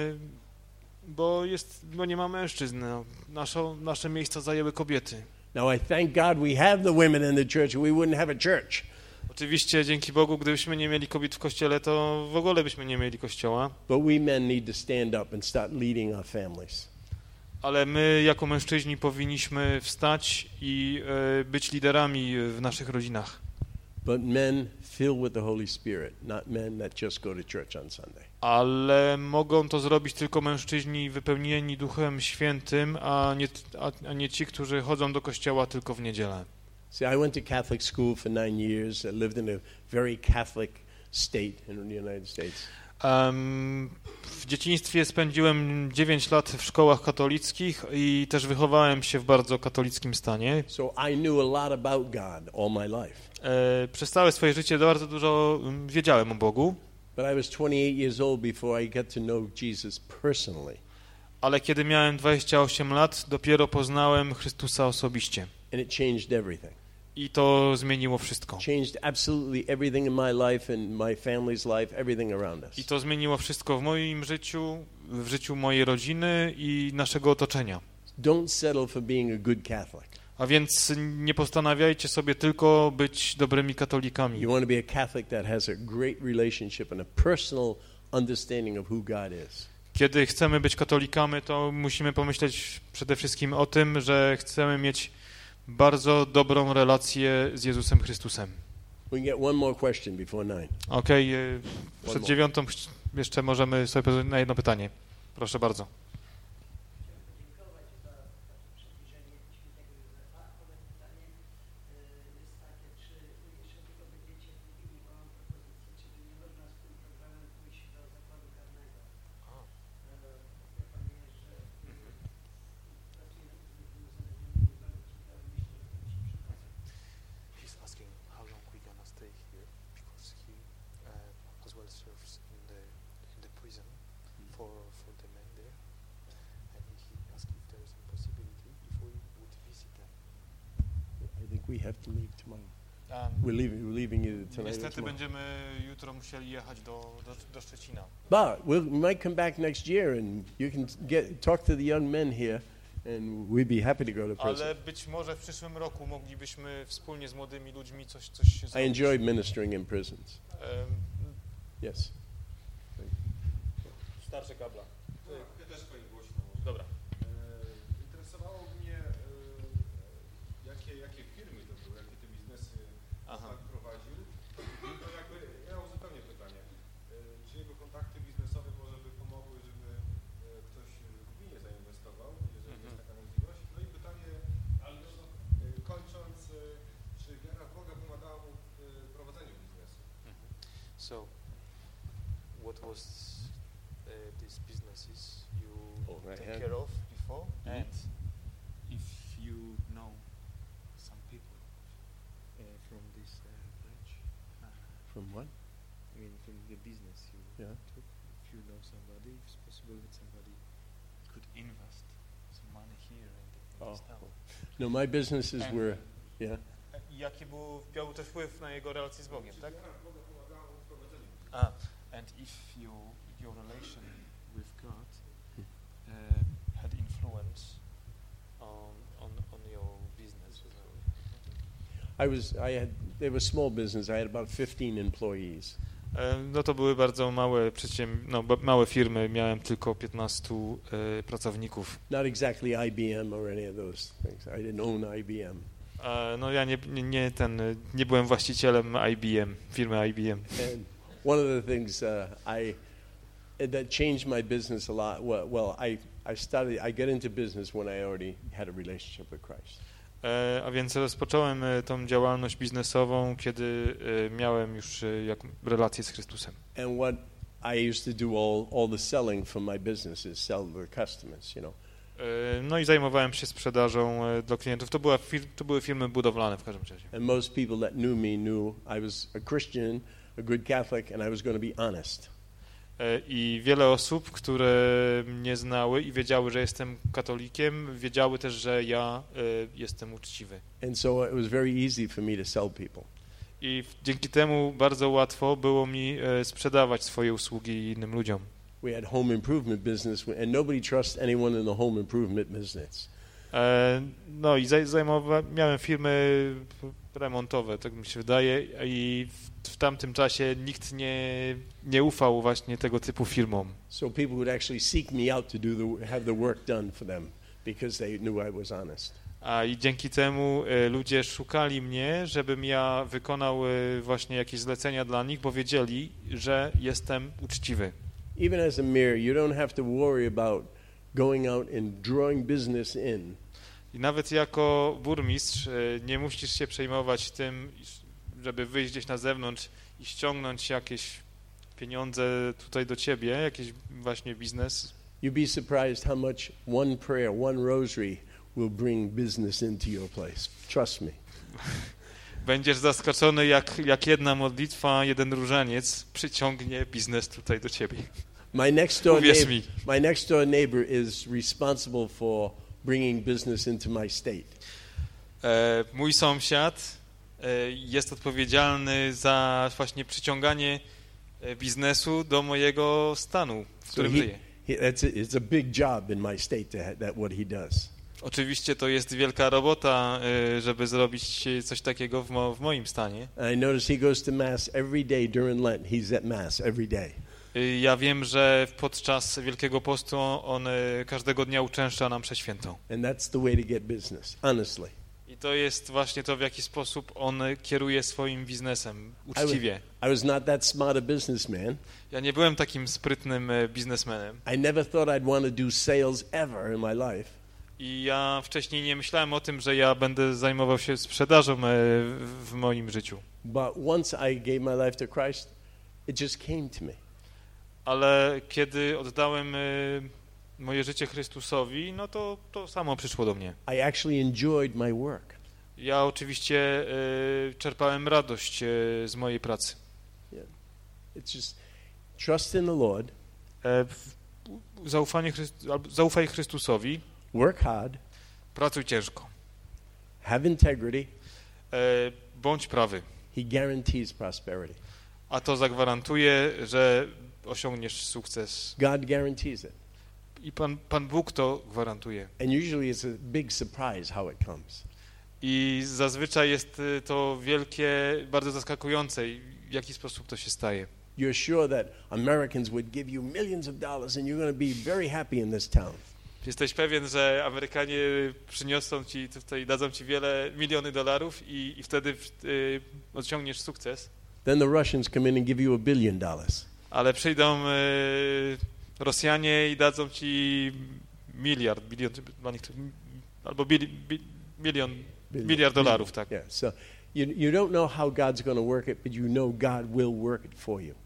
S2: bo, jest, bo nie ma mężczyzn. Nasze, nasze miejsca zajęły kobiety.
S1: Now I thank God we have the women in the church, or we wouldn't have a church.
S2: Oczywiście, dzięki Bogu, gdybyśmy nie mieli kobiet w kościele, to w ogóle byśmy nie mieli kościoła.
S1: But we men need to stand up and start leading our families.
S2: Ale my jako mężczyźni powinniśmy wstać i e, być liderami w naszych rodzinach.
S1: But men filled with the Holy Spirit, not men that just go to church on Sunday.
S2: Ale mogą to zrobić tylko mężczyźni wypełnieni Duchem Świętym, a nie, a, a nie ci, którzy chodzą do kościoła tylko w niedzielę.
S1: See, I went to Catholic school for nine years. I lived in a very Catholic state in the United States.
S2: Um, w dzieciństwie spędziłem dziewięć lat w szkołach katolickich i też wychowałem się w bardzo katolickim stanie.
S1: So I knew a lot about God all my life.
S2: E, przez całe swoje życie bardzo dużo wiedziałem o Bogu.
S1: But I was twenty-eight years old before I got to know Jesus personally.
S2: Ale kiedy miałem dwadzieścia osiem lat, dopiero poznałem Chrystusa osobiście.
S1: And it changed everything.
S2: I to zmieniło wszystko.
S1: Changed absolutely everything in my life and my family's life, everything around us.
S2: I to zmieniło wszystko w moim życiu, w życiu mojej rodziny i naszego otoczenia.
S1: Don't settle for being a good Catholic.
S2: A więc nie postanawiajcie sobie tylko być dobrymi katolikami.
S1: You want to be a Catholic that has a great relationship and a personal understanding of who God is.
S2: Kiedy chcemy być katolikami, to musimy pomyśleć przede wszystkim o tym, że chcemy mieć bardzo dobrą relację z Jezusem Chrystusem.
S1: We can get one more question before nine.
S2: Okej, okay, przed
S1: more.
S2: dziewiątą jeszcze możemy sobie powiedzieć na jedno pytanie. Proszę bardzo.
S1: We have to leave tomorrow. We're leaving, we're leaving you tonight.
S2: Niestety będziemy jutro musieli jechać do, do, do Szczecina.
S1: But we'll, we might come back next year and you can get talk to the young men here and we'd be happy to go to prison.
S2: Ale być może w przyszłym roku moglibyśmy wspólnie z młodymi ludźmi coś coś
S1: I
S2: zrobić.
S1: enjoyed ministering in prisons.
S2: Um,
S1: Yes.
S2: Starszy kabla.
S4: Ja też powiem głośno.
S2: Dobra.
S4: E, interesowało mnie, e, jakie, jakie firmy to były, jakie te biznesy Pan prowadził. To jakby, ja mam zupełnie pytanie. E, czy jego kontakty biznesowe może by pomogły, żeby e, ktoś w gminie zainwestował, jeżeli
S2: Mhm.
S4: jest taka możliwość? No i pytanie, ale e, kończąc, e, czy wiara w Boga pomagała mu w e, prowadzeniu biznesu?
S5: So, what was uh, these businesses you
S1: Oh, right
S5: take
S1: hand.
S5: care of before?
S1: Mhm.
S5: And if you know some people uh, from this uh, branch, uh,
S1: From what?
S5: I mean from the business you
S1: Yeah.
S5: took, if you know somebody, if it's possible that somebody could invest some money here and in
S1: Oh.
S5: this town.
S1: No, my businesses
S2: And-
S1: were, yeah.
S2: Jaki był, miał też wpływ na jego relacje z Bogiem, tak?
S4: Wiara w Boga pomagała mu w prowadzeniu biznesu?
S5: Ah, and if your your relation with God uh, had influence on on on your business as well.
S1: I was, I had, they were small business. I had about fifteen employees.
S2: E, No to były bardzo małe przedsięb... no, ba- małe firmy, miałem tylko piętnastu e, pracowników.
S1: Not exactly I B M or any of those things. I didn't own I B M.
S2: E, no ja nie, nie, nie ten, e, nie byłem właścicielem I B M, firmy I B M.
S1: And one of the things uh, I that changed my business a lot. Well, well, I I started. I got into business when I already had a relationship with Christ.
S2: E, a więc rozpocząłem e, tą działalność biznesową, kiedy e, miałem już e, jak, relację z Chrystusem.
S1: And what I used to do all all the selling for my business is sell to customers. You know.
S2: E, no i zajmowałem się sprzedażą e, do klientów. To, była fir- to były firmy budowlane w każdym razie.
S1: And most people that knew me knew I was a Christian, a good Catholic, and I was going to be honest.
S2: E, I wiele osób, które mnie znały i wiedziały, że jestem katolikiem, wiedziały też, że ja e, jestem uczciwy.
S1: And so it was very easy for me to sell people.
S2: I w- dzięki temu bardzo łatwo było mi e, sprzedawać swoje usługi innym ludziom.
S1: We had home improvement business, and nobody trusts anyone in the home improvement business.
S2: E, no i zaj- zajmowa- miałem firmy remontowe, tak mi się wydaje, i w, w tamtym czasie nikt nie, nie ufał właśnie tego typu firmom.
S1: So people would actually seek me out to do the have the work done for them because they knew I was honest.
S2: A i dzięki temu e, ludzie szukali mnie, żebym ja wykonał e, właśnie jakieś zlecenia dla nich, bo wiedzieli, że jestem uczciwy.
S1: Even as a mayor, you don't have to worry about going out and drawing business in.
S2: I nawet jako burmistrz e, nie musisz się przejmować tym, iż- żeby wyjść gdzieś na zewnątrz i ściągnąć jakieś pieniądze tutaj do ciebie, jakiś właśnie biznes.
S1: You'd be surprised how much one prayer, one rosary will bring business into your place. Trust me.
S2: Będziesz zaskoczony, jak, jak jedna modlitwa, jeden różaniec przyciągnie biznes tutaj do ciebie.
S1: My next door
S2: Uwierz
S1: neighbor,
S2: mi.
S1: my next door neighbor is responsible for bringing business into my state.
S2: E, mój sąsiad e, jest odpowiedzialny za właśnie przyciąganie e, biznesu do mojego stanu, w
S1: So
S2: którym
S1: he,
S2: żyję.
S1: he, that's a, it's a big job in my state to ha- that what he does.
S2: Oczywiście to jest wielka robota, e, żeby zrobić coś takiego w, mo, w moim stanie.
S1: I notice he goes to mass every day during Lent. He's at mass every day.
S2: E, ja wiem, że podczas Wielkiego Postu on e, każdego dnia uczęszcza nam przeświętą.
S1: And that's the way to get business, honestly.
S2: I to jest właśnie to, w jaki sposób on kieruje swoim biznesem,
S1: I was,
S2: uczciwie.
S1: I was not that smart a businessman.
S2: Ja nie byłem takim sprytnym e, biznesmenem
S1: I never thought I'd want to do sales ever in my life.
S2: i ja wcześniej nie myślałem o tym, że ja będę zajmował się sprzedażą e, w, w moim życiu.
S1: But once I gave my life to Christ, it just came to me.
S2: Ale kiedy oddałem e, moje życie Chrystusowi, no to to samo przyszło do mnie.
S1: I actually enjoyed my work.
S2: Ja oczywiście e, czerpałem radość e, z mojej pracy.
S1: It's just trust in the Lord,
S2: E, w- zaufanie Chryst- albo zaufaj Chrystusowi,
S1: work hard,
S2: pracuj ciężko,
S1: have integrity.
S2: e, bądź prawy,
S1: He guarantees prosperity.
S2: a to zagwarantuje, że osiągniesz sukces.
S1: God guarantees it.
S2: I Pan, Pan Bóg to gwarantuje.
S1: And usually it's a big surprise how it comes.
S2: I zazwyczaj jest y, to wielkie, bardzo zaskakujące, i w jaki sposób to się staje.
S1: You're sure that Americans would give you millions of dollars and you're going to be very happy in this town.
S2: Jesteś pewien, że Amerykanie przyniosą ci tutaj, dadzą ci wiele, miliony dolarów i, i wtedy y, osiągniesz sukces,
S1: Then the Russians come in and give you a billion dollars.
S2: ale przyjdą y, Rosjanie i dadzą ci miliard, bilion, dla nich to, albo bili, bi, milion,
S1: Billion.
S2: miliard dolarów, tak.
S1: Yeah, so you, you don't know how God's going to work it, but you know God will work it for you.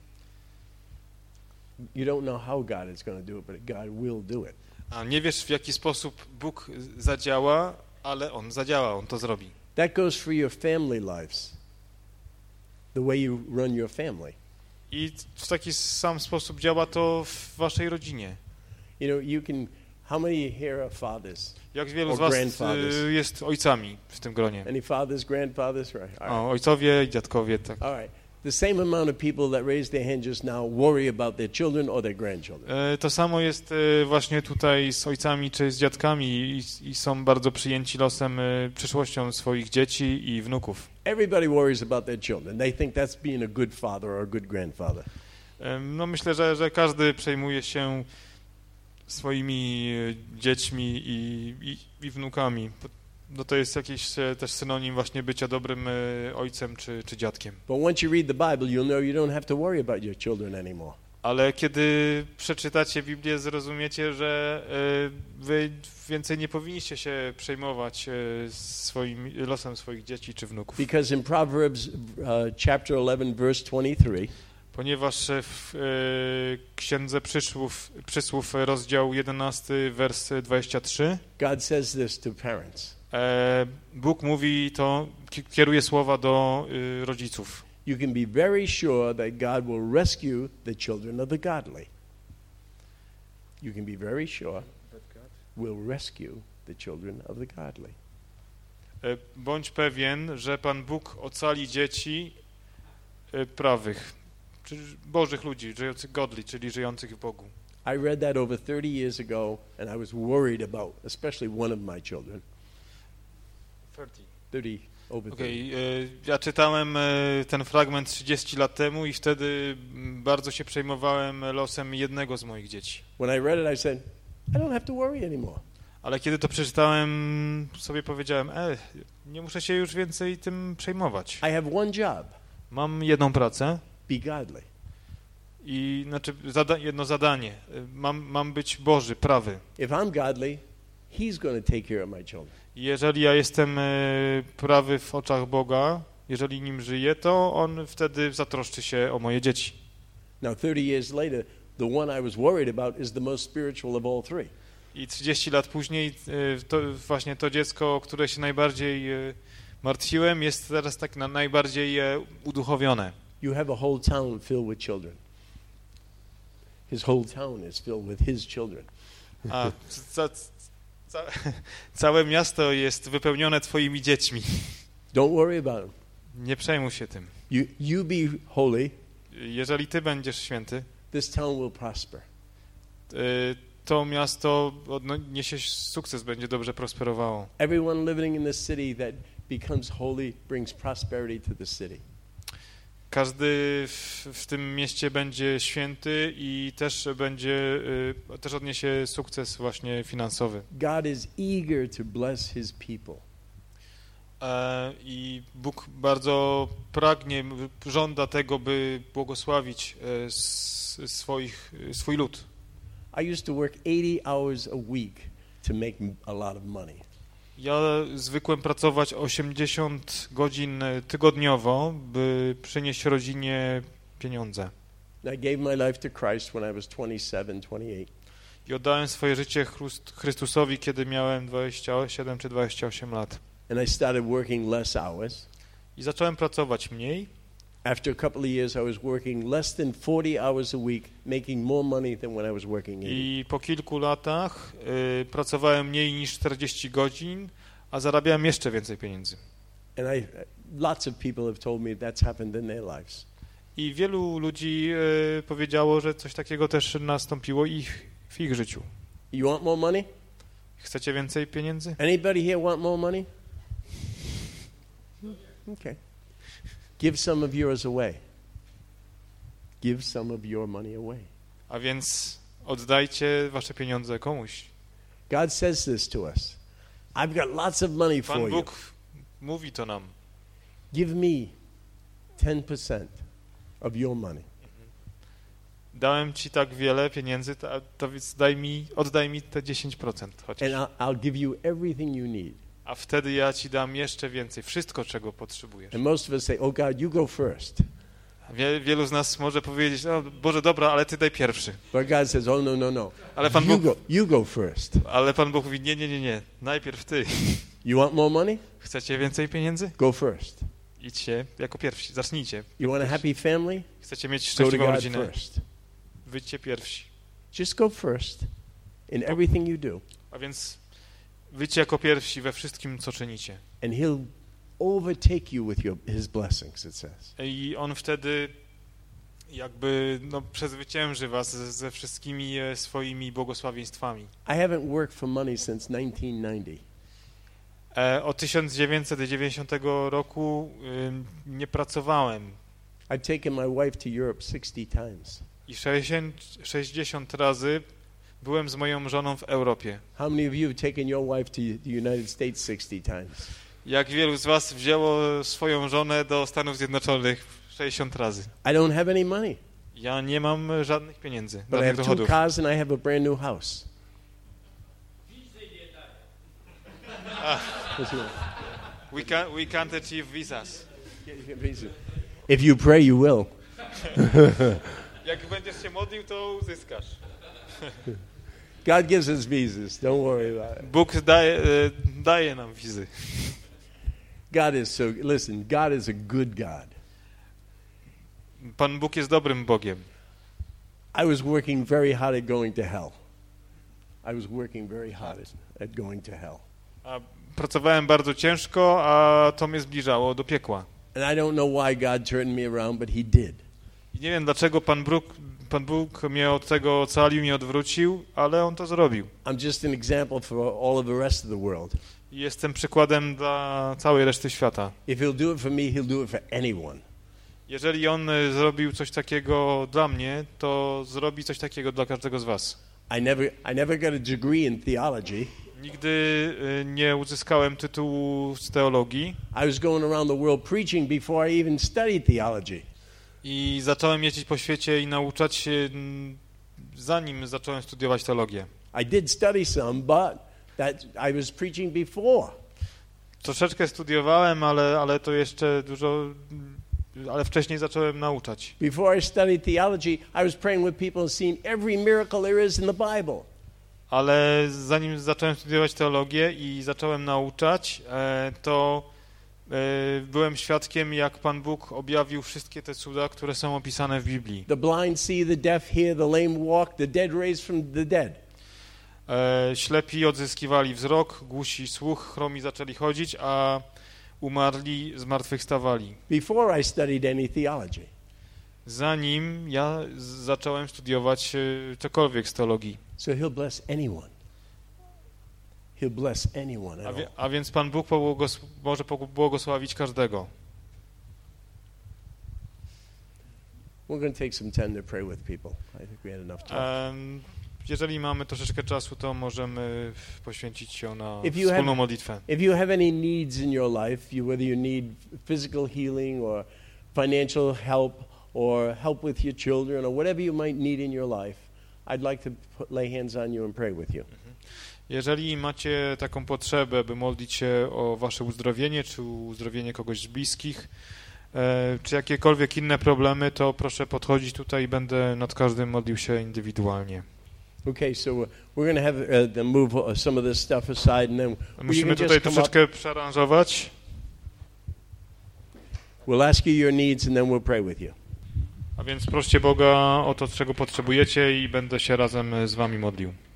S1: You don't know how God is going to do it, but God will do it.
S2: A nie wiesz, w jaki sposób Bóg zadziała, ale On zadziała, On to zrobi.
S1: That goes for your family lives, the way you run your family.
S2: I w taki sam sposób działa to w waszej rodzinie.
S1: You know, you can, how many here are fathers?
S2: Jak wielu
S1: Or
S2: z was
S1: grandfathers.
S2: y, jest ojcami w tym gronie?
S1: Any fathers, grandfathers? Right. All right.
S2: O, ojcowie i dziadkowie, tak.
S1: All right. The same amount of people that raised their hand just now worry about their children or their grandchildren.
S2: E, To samo jest e, właśnie tutaj z ojcami czy z dziadkami i, i są bardzo przyjęci losem, e, przyszłością swoich dzieci i wnuków.
S1: Everybody worries about their children. They think that's being a good father or a good grandfather.
S2: E, No myślę, że, że każdy przejmuje się swoimi e, dziećmi i, i, i wnukami. No to jest jakiś e, też synonim właśnie bycia dobrym e, ojcem czy, czy dziadkiem.
S1: But once you read the Bible, you'll know you don't have to worry about your children anymore.
S2: Ale kiedy przeczytacie Biblię, zrozumiecie, że e, wy więcej nie powinniście się przejmować e, swoim losem swoich dzieci czy wnuków.
S1: Because in Proverbs uh, chapter eleven, verse twenty-three,
S2: Ponieważ e, w e, Księdze Przysłów, Przysłów rozdział jedenasty, wers dwudziesty trzeci,
S1: God says this to parents.
S2: e, Bóg mówi to, ki- kieruje słowa do e, rodziców.
S1: You can be very sure that God will rescue the children of the godly. You can be very sure will rescue the children of the godly.
S2: E, Bądź pewien, że Pan Bóg ocali dzieci e, prawych, czy bożych ludzi, żyjących godli, czyli żyjących w Bogu.
S1: I read that over thirty years ago, and I was worried about, especially one of my children. thirty, over
S2: Okej,
S1: thirty.
S2: e, ja czytałem e, ten fragment trzydzieści lat temu i wtedy m, bardzo się przejmowałem losem jednego z moich dzieci.
S1: When I read it, I said, I don't have to worry anymore.
S2: Ale kiedy to przeczytałem, sobie powiedziałem, e, nie muszę się już więcej tym przejmować.
S1: I have one job,
S2: Mam jedną pracę
S1: be godly.
S2: i znaczy zada jedno zadanie. E, Mam, mam być Boży, prawy.
S1: If I'm godly, He's going to take care of my children.
S2: Jeżeli ja jestem e, prawy w oczach Boga, jeżeli nim żyję, to On wtedy zatroszczy się o moje dzieci.
S1: Now, thirty years later, the one I was worried about is the most spiritual of all three.
S2: I trzydzieści lat później e, to właśnie to dziecko, o które się najbardziej e, martwiłem, jest teraz tak na najbardziej e, uduchowione.
S1: You have a whole town filled with children. His whole town is filled with His children.
S2: A ca, ca, całe miasto jest wypełnione twoimi dziećmi.
S1: Don't worry about them.
S2: Nie przejmuj się tym.
S1: You, you be holy,
S2: Jeżeli ty będziesz święty,
S1: this town will prosper.
S2: y, to miasto odniesie sukces, będzie dobrze prosperowało.
S1: Everyone living in this city that becomes holy brings prosperity to the city.
S2: Każdy w, w tym mieście będzie święty i też będzie, y, też odniesie sukces właśnie finansowy.
S1: God is eager to bless his people.
S2: E, I Bóg bardzo pragnie, żąda tego, by błogosławić e, s, swoich, swój lud.
S1: I used to work eighty hours a week to make a lot of money.
S2: Ja zwykłem pracować osiemdziesiąt godzin tygodniowo, by przynieść rodzinie pieniądze.
S1: I gave my life to Christ when I was twenty-seven, twenty-eight.
S2: I oddałem swoje życie Chrust- Chrystusowi, kiedy miałem dwadzieścia siedem czy dwadzieścia osiem lat.
S1: And I started working less hours.
S2: I zacząłem pracować mniej.
S1: After a couple of years, I was working less than forty hours a week, making more money than when I was working eighty.
S2: I po kilku latach y, pracowałem mniej niż czterdzieści godzin, a zarabiałem jeszcze więcej pieniędzy.
S1: And I, lots of people have told me that's happened in their lives.
S2: I wielu ludzi y, powiedziało, że coś takiego też nastąpiło ich, w ich życiu.
S1: You want more money?
S2: Chcecie więcej pieniędzy?
S1: Anybody here want more money? Okay. Give some of yours away. Give some of your money away.
S2: A więc oddajcie wasze pieniądze komuś.
S1: God says this to us. I've got lots of money for
S2: Pan
S1: you.
S2: Bóg mówi to nam.
S1: Give me ten percent of your money.
S2: Dałem ci tak wiele pieniędzy, to, to więc daj mi, oddaj mi te dziesięć procent chociaż.
S1: And I'll, I'll give you everything you need.
S2: A wtedy ja ci dam jeszcze więcej, wszystko, czego potrzebujesz.
S1: And most of us say, oh God, you go first.
S2: Wie, wielu z nas może powiedzieć, no Boże, dobra, ale ty daj pierwszy.
S1: But God says, oh no, no, no.
S2: Ale Pan
S1: You
S2: Bóg,
S1: go, you go first.
S2: ale Pan Bóg mówi, nie, nie, nie, nie, najpierw ty.
S1: You want more money?
S2: Chcecie więcej pieniędzy?
S1: Go first.
S2: Idźcie jako pierwsi, zacznijcie.
S1: You want a happy family?
S2: Chcecie mieć
S1: Go to
S2: szczęśliwą
S1: God
S2: rodzinę?
S1: first.
S2: Wyjdźcie pierwsi.
S1: Just go first in everything you do.
S2: A więc wyjdźcie jako pierwsi we wszystkim, co czynicie.
S1: And he'll overtake you with your, his blessings, it says.
S2: I On wtedy jakby no, przezwycięży was ze, ze wszystkimi e, swoimi błogosławieństwami.
S1: I haven't worked for money since nineteen ninety.
S2: E, od tysiąc dziewięćset dziewięćdziesiątego roku y, nie pracowałem
S1: I've taken my wife to Europe sixty times.
S2: i sześćdziesiąt, sześćdziesiąt razy byłem z moją żoną w Europie.
S1: How many of you have taken your wife to the United States sixty times?
S2: Jak wielu z was wzięło swoją żonę do Stanów Zjednoczonych sześćdziesiąt razy?
S1: I don't have any money,
S2: Ja nie mam żadnych pieniędzy,
S1: but I
S2: żadnych
S1: have two
S2: dochodów.
S1: cars and I have a brand new house.
S2: We, can, we can't achieve visas.
S1: If you pray, you will.
S2: Jak będziesz się modlił, to uzyskasz.
S1: God gives us visas. Don't worry about it.
S2: Bóg daje, e, daje nam wizy.
S1: God is so, listen, God is a good God.
S2: Pan Bóg jest dobrym Bogiem.
S1: I was working very hard at going to hell. I was working very hard at, at going to hell.
S2: A pracowałem bardzo ciężko, a to mnie zbliżało do piekła.
S1: And I don't know why God turned me around, but he did.
S2: I nie wiem, dlaczego Pan Bóg, Pan Bóg mnie od tego ocalił, mnie odwrócił, ale On to zrobił.
S1: I'm just an example for all of the rest of the world.
S2: I jestem przykładem dla całej reszty świata.
S1: If he'll do it for me, he'll do it for anyone.
S2: Jeżeli On y, zrobił coś takiego dla mnie, to zrobi coś takiego dla każdego z was.
S1: I never, I never got a degree in theology.
S2: Nigdy y, nie uzyskałem tytułu z teologii
S1: I was going around the world preaching before I even studied theology.
S2: i zacząłem jeździć po świecie i nauczać się, mm, zanim zacząłem studiować teologię.
S1: I did study some, but that I was preaching before.
S2: Troszeczkę studiowałem, ale, ale to jeszcze dużo, ale wcześniej zacząłem nauczać.
S1: Before I studied theology, I was praying with people and seeing every miracle there is in the Bible.
S2: Ale zanim zacząłem studiować teologię i zacząłem nauczać, e, to e, byłem świadkiem, jak Pan Bóg objawił wszystkie te cuda, które są opisane w Biblii.
S1: The blind see, the deaf hear, the lame walk, the dead raised from the dead.
S2: E, ślepi odzyskiwali wzrok, głusi słuch, chromi zaczęli chodzić, a umarli, zmartwychwstawali.
S1: Before I studied any theology.
S2: Zanim ja z- zacząłem studiować e, cokolwiek z teologii.
S1: So he'll bless anyone. He'll bless anyone
S2: A,
S1: at
S2: wie,
S1: all.
S2: a więc Pan Bóg pobłogos- może pobłogosławić każdego.
S1: We're going to take some time to pray with people. I think we had enough time.
S2: Em, Jeżeli mamy troszeczkę czasu, to możemy poświęcić się na
S1: If you
S2: wspólną
S1: have-
S2: modlitwę.
S1: If you have any needs in your life, you, whether you need physical healing or financial help or help with your children or whatever you might need in your life, I'd like to put, lay hands on you and pray with you.
S2: Jeżeli macie taką potrzebę, by modlić się o wasze uzdrowienie, czy uzdrowienie kogoś z bliskich, e, czy jakiekolwiek inne problemy, to proszę podchodzić tutaj i będę nad każdym modlił się indywidualnie.
S1: Okay, so we're going to have uh, them move uh, some of this stuff aside, and then
S2: Musimy
S1: just
S2: tutaj
S1: come up.
S2: troszeczkę przearanżować.
S1: We'll ask you your needs, and then we'll pray with you.
S2: A więc proście Boga o to, czego potrzebujecie i będę się razem z wami modlił.